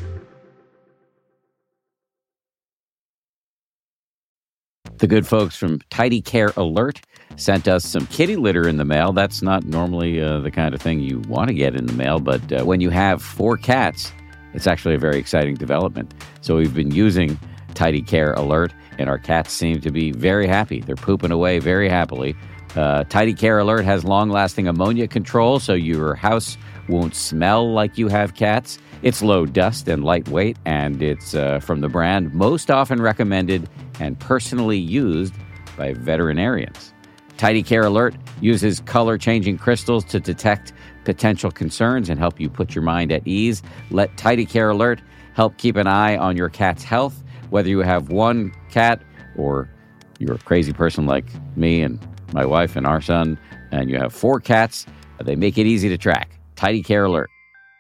The good folks from Tidy Care Alert sent us some kitty litter in the mail. That's not normally the kind of thing you want to get in the mail, but when you have 4 cats, it's actually a very exciting development. So we've been using Tidy Care Alert, and our cats seem to be very happy. They're pooping away very happily. Tidy Care Alert has long-lasting ammonia control, so your house won't smell like you have cats. It's low dust and lightweight, and it's from the brand most often recommended and personally used by veterinarians. Tidy Care Alert uses color-changing crystals to detect potential concerns and help you put your mind at ease. Let Tidy Care Alert help keep an eye on your cat's health. Whether you have 1 cat or you're a crazy person like me and my wife and our son, and you have 4 cats, they make it easy to track. Tidy Care Alert.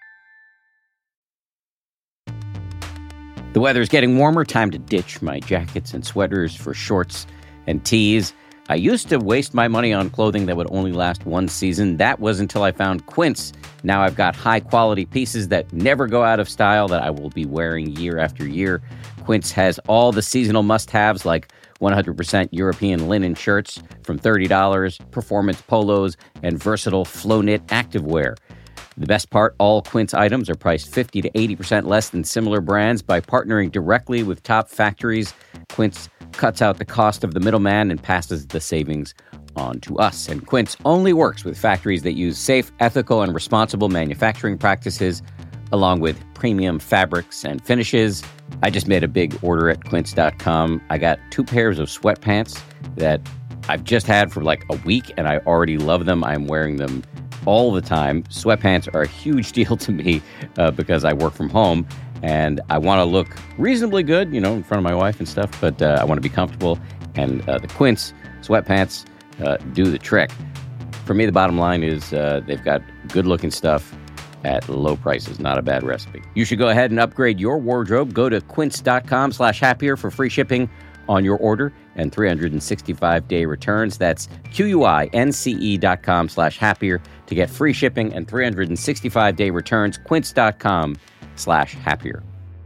The weather's getting warmer. Time to ditch my jackets and sweaters for shorts and tees. I used to waste my money on clothing that would only last 1 season. That was until I found Quince. Now I've got high-quality pieces that never go out of style that I will be wearing year after year. Quince has all the seasonal must-haves like 100% European linen shirts from $30, performance polos, and versatile flow-knit activewear. The best part, all Quince items are priced 50 to 80% less than similar brands. By partnering directly with top factories, Quince cuts out the cost of the middleman and passes the savings on to us. And Quince only works with factories that use safe, ethical, and responsible manufacturing practices, along with premium fabrics and finishes. I just made a big order at quince.com. I got 2 pairs of sweatpants that I've just had for like a week, and I already love them. I'm wearing them all the time. Sweatpants are a huge deal to me because I work from home and I want to look reasonably good, you know, in front of my wife and stuff, but I want to be comfortable. And the Quince sweatpants do the trick. For me, the bottom line is they've got good looking stuff at low prices. Not a bad recipe. You should go ahead and upgrade your wardrobe. Go to quince.com/happier for free shipping on your order and 365-day returns. That's QUINCE.com/happier to get free shipping and 365-day returns. Quince.com/happier.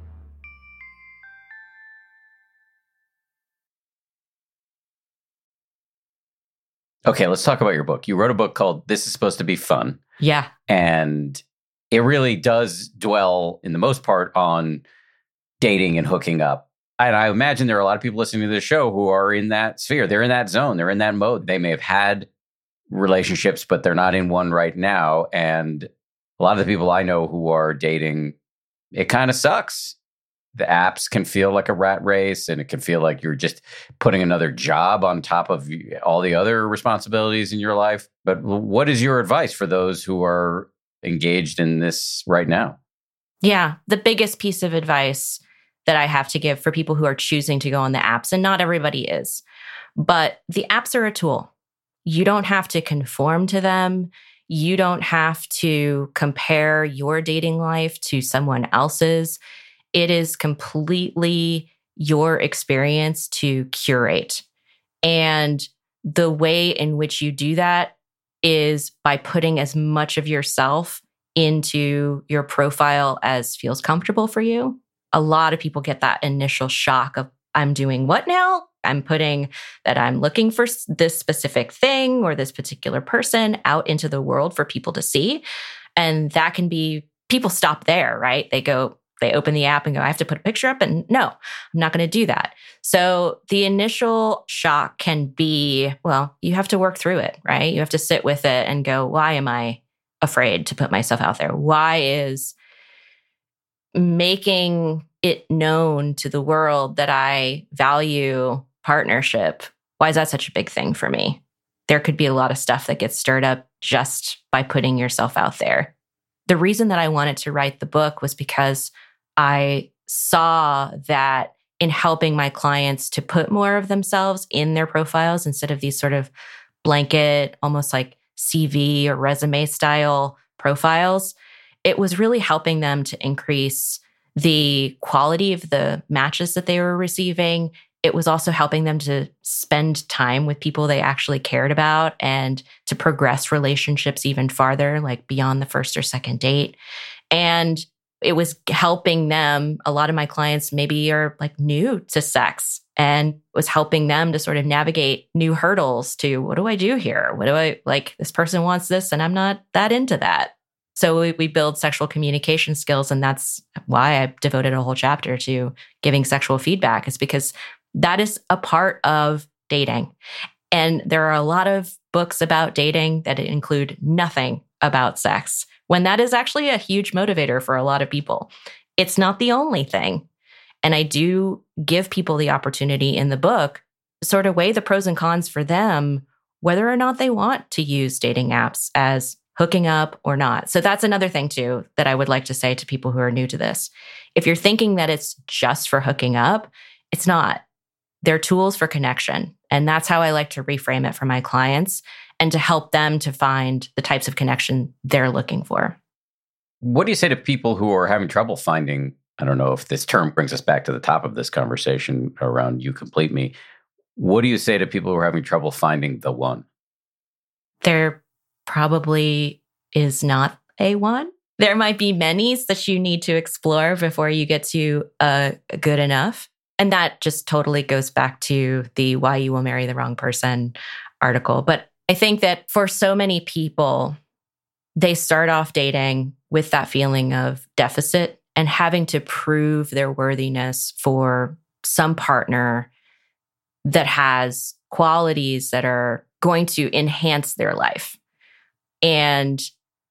Okay, let's talk about your book. You wrote a book called This Is Supposed to Be Fun. Yeah. And it really does dwell, in the most part, on dating and hooking up. And I imagine there are a lot of people listening to this show who are in that sphere. They're in that zone. They're in that mode. They may have had relationships, but they're not in one right now. And a lot of the people I know who are dating, it kind of sucks. The apps can feel like a rat race, and it can feel like you're just putting another job on top of all the other responsibilities in your life. But what is your advice for those who are engaged in this right now? Yeah, the biggest piece of advice that I have to give for people who are choosing to go on the apps, and not everybody is, but the apps are a tool. You don't have to conform to them. You don't have to compare your dating life to someone else's. It is completely your experience to curate. And the way in which you do that is by putting as much of yourself into your profile as feels comfortable for you. A lot of people get that initial shock of, I'm doing what now? I'm putting that I'm looking for this specific thing or this particular person out into the world for people to see. And that can be, people stop there, right? They open the app and go, I have to put a picture up. And no, I'm not going to do that. So the initial shock can be, well, you have to work through it, right? You have to sit with it and go, why am I afraid to put myself out there? Why is making it known to the world that I value partnership, why is that such a big thing for me? there could be a lot of stuff that gets stirred up just by putting yourself out there. The reason that I wanted to write the book was because I saw that in helping my clients to put more of themselves in their profiles instead of these sort of blanket, almost like CV or resume style profiles, it was really helping them to increase the quality of the matches that they were receiving. It was also helping them to spend time with people they actually cared about and to progress relationships even farther, like beyond the first or second date. And it was helping them. A lot of my clients maybe are like new to sex, and was helping them to sort of navigate new hurdles to, what do I do here? What do I like? This person wants this and I'm not that into that. So we build sexual communication skills. And that's why I devoted a whole chapter to giving sexual feedback, is because that is a part of dating. And there are a lot of books about dating that include nothing about sex, when that is actually a huge motivator for a lot of people. It's not the only thing. And I do give people the opportunity in the book to sort of weigh the pros and cons for them, whether or not they want to use dating apps as hooking up or not. So that's another thing too that I would like to say to people who are new to this. If you're thinking that it's just for hooking up, it's not. They're tools for connection. And that's how I like to reframe it for my clients and to help them to find the types of connection they're looking for. What do you say to people who are having trouble finding, I don't know if this term brings us back to the top of this conversation around You Complete Me. What do you say to people who are having trouble finding the one? There probably is not a one. There might be many that you need to explore before you get to good enough. And that just totally goes back to the Why You Will Marry the Wrong Person article. But I think that for so many people, they start off dating with that feeling of deficit and having to prove their worthiness for some partner that has qualities that are going to enhance their life. And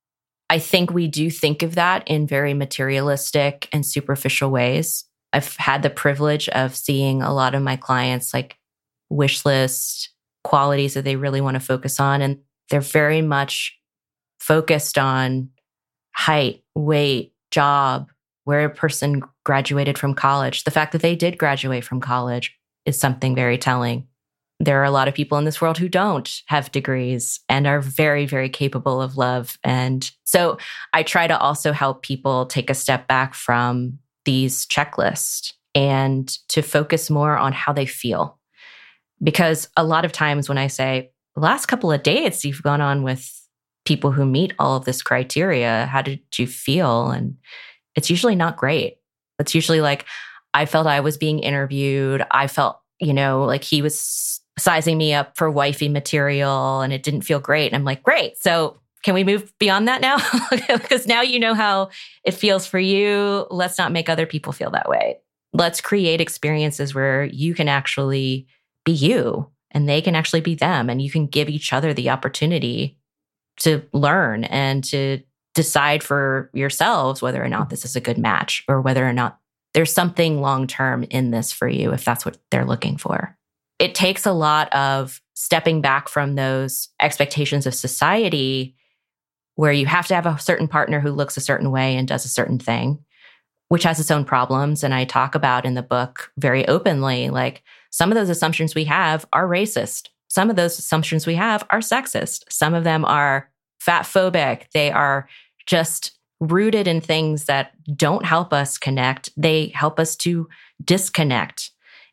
I think we do think of that in very materialistic and superficial ways. I've had the privilege of seeing a lot of my clients like wish list qualities that they really want to focus on. And they're very much focused on height, weight, job, where a person graduated from college. The fact that they did graduate from college is something very telling. There are a lot of people in this world who don't have degrees and are very, very capable of love. And so I try to also help people take a step back from these checklists and to focus more on how they feel. Because a lot of times when I say, the last couple of dates you've gone on with people who meet all of this criteria, how did you feel? And it's usually not great. It's usually like, I felt I was being interviewed. I felt, like he was sizing me up for wifey material and it didn't feel great. And I'm like, great. So can we move beyond that now? Because now you know how it feels for you. Let's not make other people feel that way. Let's create experiences where you can actually be you and they can actually be them. And you can give each other the opportunity to learn and to decide for yourselves whether or not this is a good match or whether or not there's something long-term in this for you if that's what they're looking for. It takes a lot of stepping back from those expectations of society where you have to have a certain partner who looks a certain way and does a certain thing, which has its own problems. And I talk about in the book very openly, like some of those assumptions we have are racist. Some of those assumptions we have are sexist. Some of them are fat phobic. They are just rooted in things that don't help us connect. They help us to disconnect.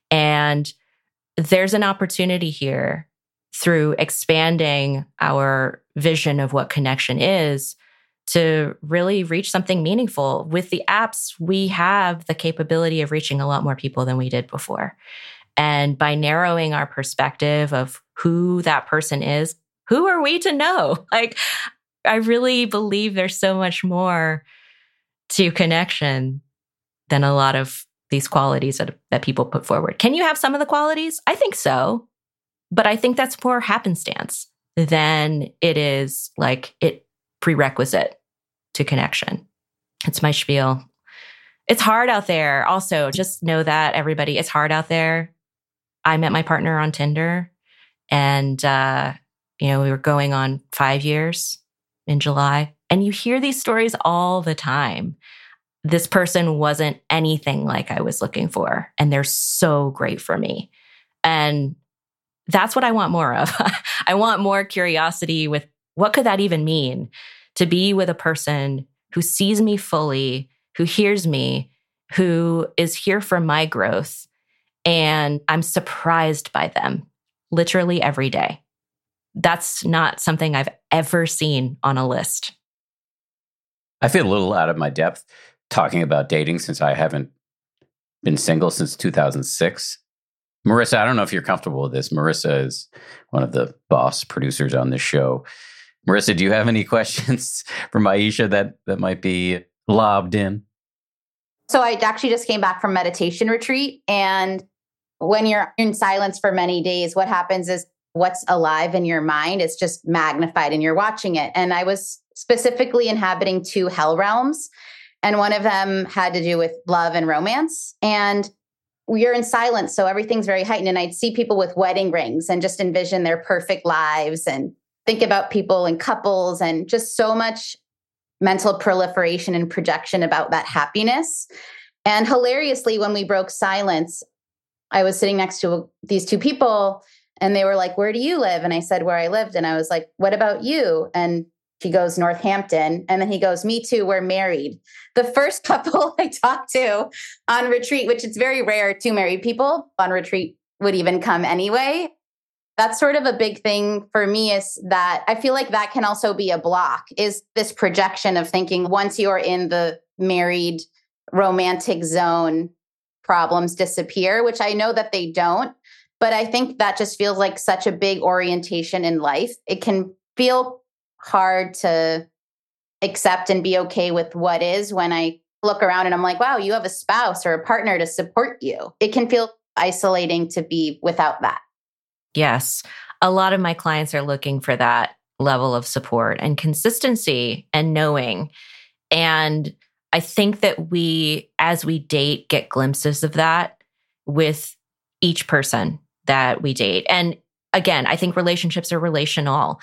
And there's an opportunity here through expanding our vision of what connection is to really reach something meaningful. With the apps, we have the capability of reaching a lot more people than we did before. And by narrowing our perspective of who that person is, who are we to know? Like, I really believe there's so much more to connection than a lot of these qualities that people put forward. Can you have some of the qualities? I think so. But I think that's more happenstance than it is like it prerequisite to connection. It's my spiel. It's hard out there. Also, just know that, everybody, it's hard out there. I met my partner on Tinder, and We were going on 5 years in July. And you hear these stories all the time. This person wasn't anything like I was looking for, and they're so great for me. And that's what I want more of. I want more curiosity with what could that even mean to be with a person who sees me fully, who hears me, who is here for my growth. And I'm surprised by them literally every day. That's not something I've ever seen on a list. I feel a little out of my depth talking about dating since I haven't been single since 2006. Marissa, I don't know if you're comfortable with this. Marissa is one of the boss producers on this show. Marissa, do you have any questions for Maisha that might be lobbed in? So I actually just came back from meditation retreat. And when you're in silence for many days, what happens is what's alive in your mind is just magnified and you're watching it. And I was specifically inhabiting 2 hell realms. And one of them had to do with love and romance. And we're in silence, so everything's very heightened. And I'd see people with wedding rings and just envision their perfect lives and think about people and couples and just so much mental proliferation and projection about that happiness. And hilariously, when we broke silence, I was sitting next to these 2 people and they were like, "Where do you live?" And I said, "Where I lived." And I was like, "What about you?" And he goes, "Northampton." And then he goes, "Me too, we're married." The first couple I talked to on retreat, which it's very rare 2 married people on retreat would even come anyway. That's sort of a big thing for me, is that I feel like that can also be a block, is this projection of thinking once you're in the married romantic zone, problems disappear, which I know that they don't. But I think that just feels like such a big orientation in life. It can feel hard to accept and be okay with what is when I look around and I'm like, wow, you have a spouse or a partner to support you. It can feel isolating to be without that. Yes. A lot of my clients are looking for that level of support and consistency and knowing. And I think that we, as we date, get glimpses of that with each person that we date. And again, I think relationships are relational.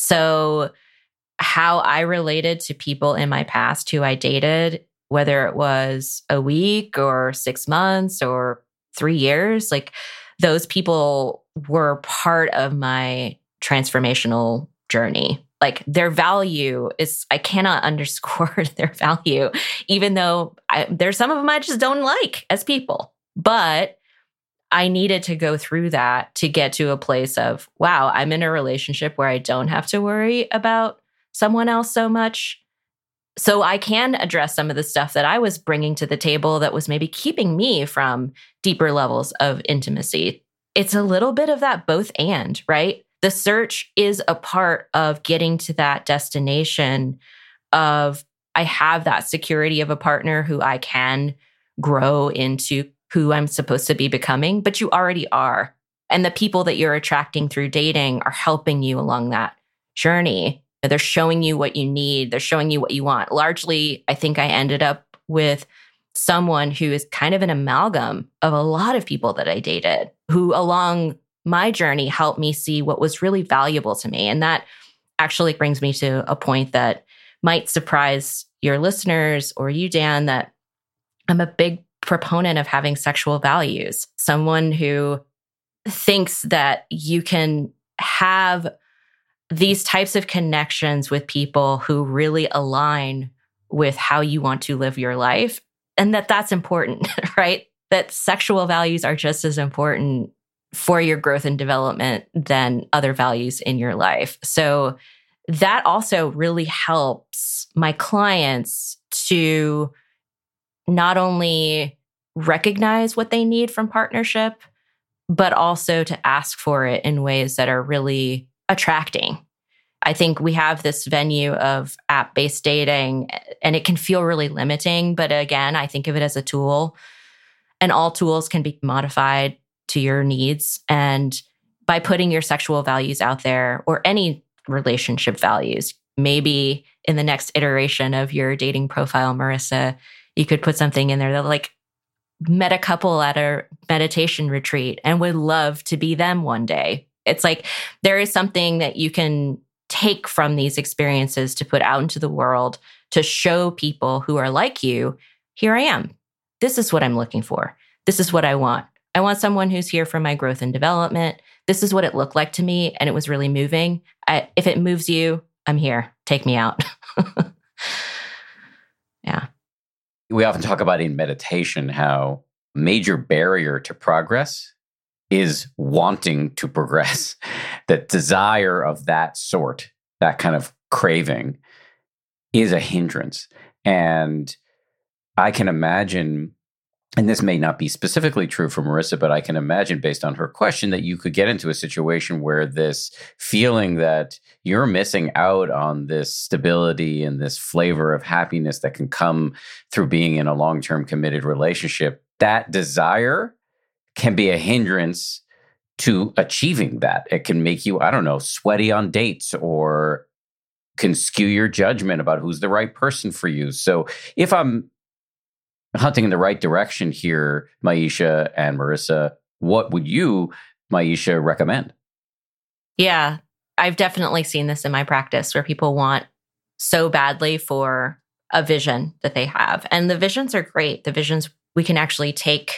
So how I related to people in my past who I dated, whether it was a week or 6 months or 3 years, like those people were part of my transformational journey. Like their value is, I cannot underscore their value, even though there's some of them I just don't like as people. But I needed to go through that to get to a place of, wow, I'm in a relationship where I don't have to worry about someone else so much. So I can address some of the stuff that I was bringing to the table that was maybe keeping me from deeper levels of intimacy. It's a little bit of that both and, right? The search is a part of getting to that destination of, I have that security of a partner who I can grow into who I'm supposed to be becoming, but you already are. And the people that you're attracting through dating are helping you along that journey. They're showing you what you need. They're showing you what you want. Largely, I think I ended up with someone who is kind of an amalgam of a lot of people that I dated, who along my journey helped me see what was really valuable to me. And that actually brings me to a point that might surprise your listeners or you, Dan, that I'm a big proponent of having sexual values. Someone who thinks that you can have these types of connections with people who really align with how you want to live your life, and that's important, right? That sexual values are just as important for your growth and development than other values in your life. So that also really helps my clients to not only recognize what they need from partnership, but also to ask for it in ways that are really attracting. I think we have this venue of app-based dating, and it can feel really limiting. But again, I think of it as a tool, and all tools can be modified to your needs. And by putting your sexual values out there, or any relationship values, maybe in the next iteration of your dating profile, Marissa, you could put something in there that like, met a couple at a meditation retreat and would love to be them one day. It's like there is something that you can take from these experiences to put out into the world to show people who are like you, here I am. This is what I'm looking for. This is what I want. I want someone who's here for my growth and development. This is what it looked like to me, and it was really moving. If it moves you, I'm here. Take me out. Yeah. We often talk about in meditation how major barrier to progress is wanting to progress. That desire of that sort, that kind of craving, is a hindrance. And I can imagine, and this may not be specifically true for Marissa, but I can imagine based on her question that you could get into a situation where this feeling that you're missing out on this stability and this flavor of happiness that can come through being in a long-term committed relationship, that desire can be a hindrance to achieving that. It can make you, I don't know, sweaty on dates, or can skew your judgment about who's the right person for you. So if I'm hunting in the right direction here, Maisha and Marissa, what would you, Maisha, recommend? Yeah, I've definitely seen this in my practice where people want so badly for a vision that they have. And the visions are great. The visions we can actually take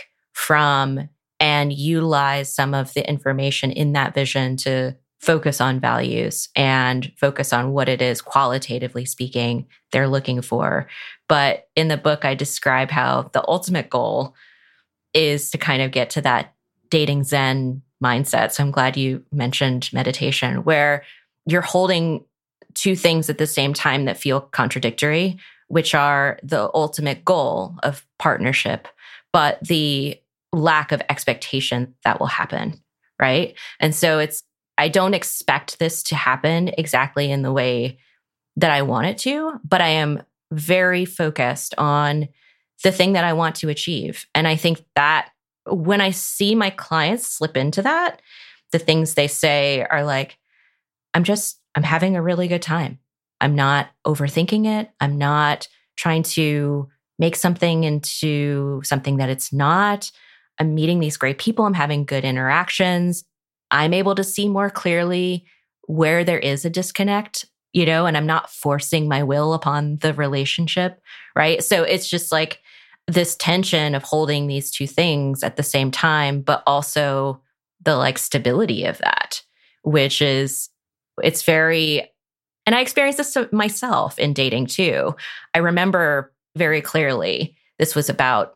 from and utilize some of the information in that vision to focus on values and focus on what it is, qualitatively speaking, they're looking for. But in the book, I describe how the ultimate goal is to kind of get to that dating Zen mindset. So I'm glad you mentioned meditation, where you're holding two things at the same time that feel contradictory, which are the ultimate goal of partnership, but the lack of expectation that will happen, right? And so I don't expect this to happen exactly in the way that I want it to, but I am very focused on the thing that I want to achieve. And I think that when I see my clients slip into that, the things they say are like, I'm having a really good time. I'm not overthinking it. I'm not trying to make something into something that it's not. I'm meeting these great people. I'm having good interactions. I'm able to see more clearly where there is a disconnect, and I'm not forcing my will upon the relationship, right? So it's just like this tension of holding these two things at the same time, but also the like stability of that, which is, it's very, and I experienced this myself in dating too. I remember very clearly, this was about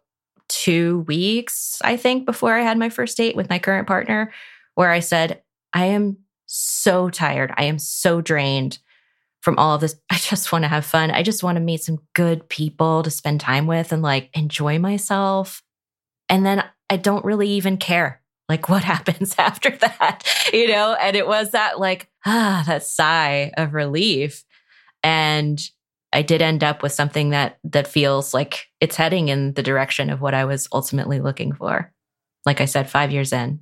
2 weeks, I think, before I had my first date with my current partner, where I said, I am so tired. I am so drained from all of this. I just want to have fun. I just want to meet some good people to spend time with and like enjoy myself. And then I don't really even care like what happens after that, And it was that like, that sigh of relief. And I did end up with something that feels like it's heading in the direction of what I was ultimately looking for. Like I said, 5 years in.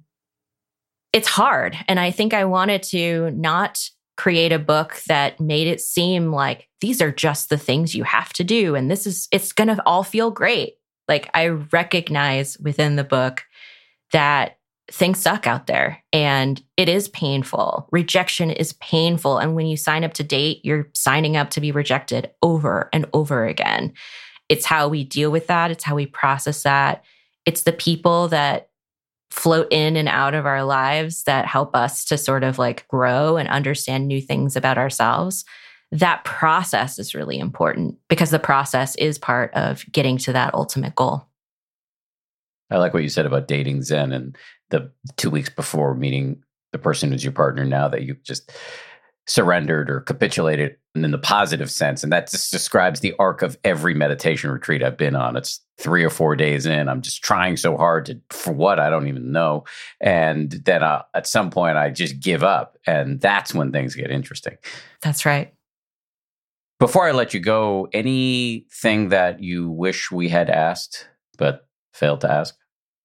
It's hard. And I think I wanted to not create a book that made it seem like these are just the things you have to do. And it's going to all feel great. Like I recognize within the book that things suck out there and it is painful. Rejection is painful. And when you sign up to date, you're signing up to be rejected over and over again. It's how we deal with that. It's how we process that. It's the people that float in and out of our lives that help us to sort of like grow and understand new things about ourselves. That process is really important because the process is part of getting to that ultimate goal. I like what you said about dating Zen and the 2 weeks before meeting the person who's your partner now, that you just surrendered or capitulated in the positive sense. And that just describes the arc of every meditation retreat I've been on. It's 3 or 4 days in. I'm just trying so hard for what I don't even know. And then at some point I just give up. And that's when things get interesting. That's right. Before I let you go, anything that you wish we had asked but failed to ask?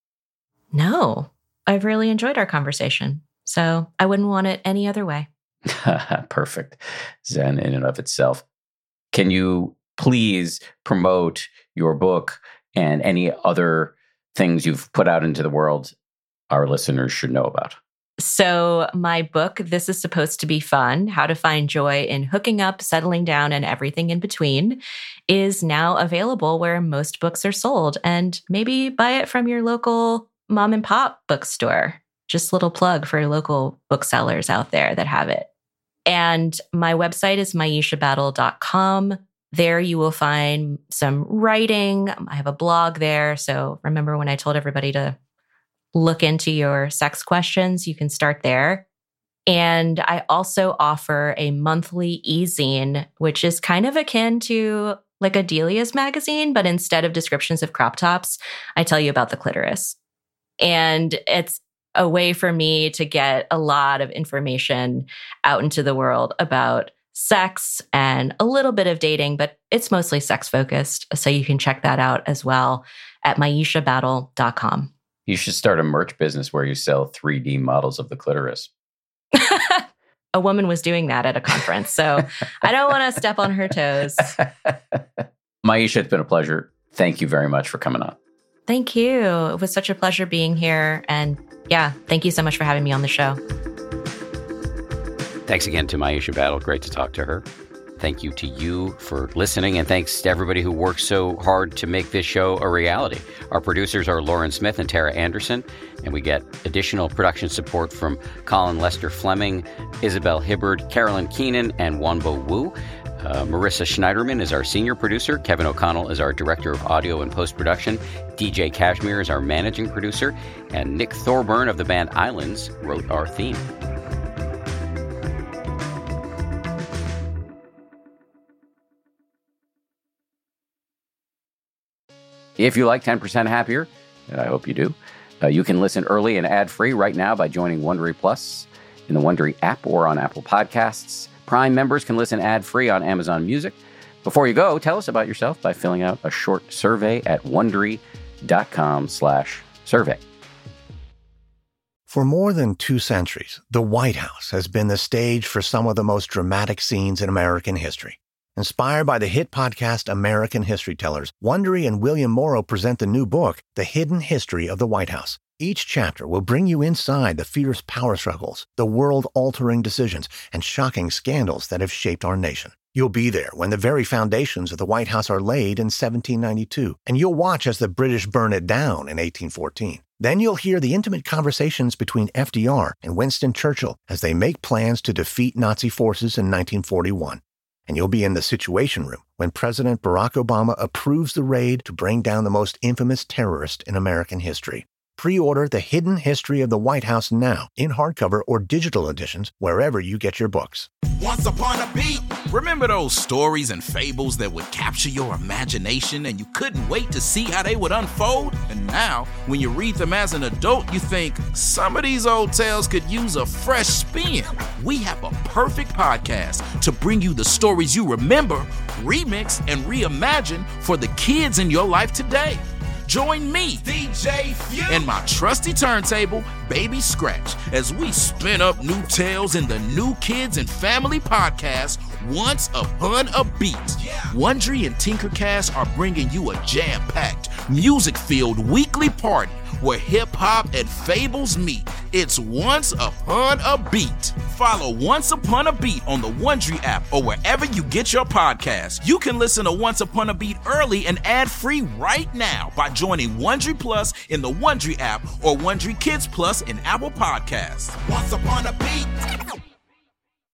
No, I've really enjoyed our conversation. So I wouldn't want it any other way. Perfect. Zen in and of itself. Can you please promote your book and any other things you've put out into the world our listeners should know about? So my book, This Is Supposed to Be Fun, How to Find Joy in Hooking Up, Settling Down, and Everything in Between, is now available where most books are sold. And maybe buy it from your local mom and pop bookstore. Just a little plug for local booksellers out there that have it. And my website is myishabattle.com. There you will find some writing. I have a blog there. So remember when I told everybody to look into your sex questions, you can start there. And I also offer a monthly e-zine, which is kind of akin to like a Delia's magazine, but instead of descriptions of crop tops, I tell you about the clitoris. And it's a way for me to get a lot of information out into the world about sex and a little bit of dating, but it's mostly sex focused. So you can check that out as well at myishabattle.com. You should start a merch business where you sell 3D models of the clitoris. A woman was doing that at a conference, so I don't want to step on her toes. Myisha, it's been a pleasure. Thank you very much for coming on. Thank you. It was such a pleasure being here. And yeah, thank you so much for having me on the show. Thanks again to Myisha Battle. Great to talk to her. Thank you to you for listening, and thanks to everybody who worked so hard to make this show a reality. Our producers are Lauren Smith and Tara Anderson, and we get additional production support from Colin Lester Fleming, Isabel Hibbard, Carolyn Keenan, and Wanbo Wu. Marissa Schneiderman is our senior producer. Kevin O'Connell is our director of audio and post-production. DJ Kashmir is our managing producer. And Nick Thorburn of the band Islands wrote our theme. If you like 10% Happier, and I hope you do, you can listen early and ad-free right now by joining Wondery Plus in the Wondery app or on Apple Podcasts. Prime members can listen ad-free on Amazon Music. Before you go, tell us about yourself by filling out a short survey at Wondery.com/survey. For more than 2 centuries, the White House has been the stage for some of the most dramatic scenes in American history. Inspired by the hit podcast American History Tellers, Wondery and William Morrow present the new book, The Hidden History of the White House. Each chapter will bring you inside the fierce power struggles, the world-altering decisions, and shocking scandals that have shaped our nation. You'll be there when the very foundations of the White House are laid in 1792, and you'll watch as the British burn it down in 1814. Then you'll hear the intimate conversations between FDR and Winston Churchill as they make plans to defeat Nazi forces in 1941. And you'll be in the Situation Room when President Barack Obama approves the raid to bring down the most infamous terrorist in American history. Pre-order The Hidden History of the White House now in hardcover or digital editions wherever you get your books. Once upon a beat. Remember those stories and fables that would capture your imagination and you couldn't wait to see how they would unfold? And now, when you read them as an adult, you think, some of these old tales could use a fresh spin. We have a perfect podcast to bring you the stories you remember, remix, and reimagine for the kids in your life today. Join me, DJ Few, and my trusty turntable, Baby Scratch, as we spin up new tales in the New Kids and Family podcast, Once Upon a Beat. Wondery and Tinkercast are bringing you a jam-packed, music-filled weekly party where hip-hop and fables meet. It's Once Upon a Beat. Follow Once Upon a Beat on the Wondery app or wherever you get your podcasts. You can listen to Once Upon a Beat early and ad-free right now by joining Wondery Plus in the Wondery app or Wondery Kids Plus in Apple Podcasts. Once Upon a Beat.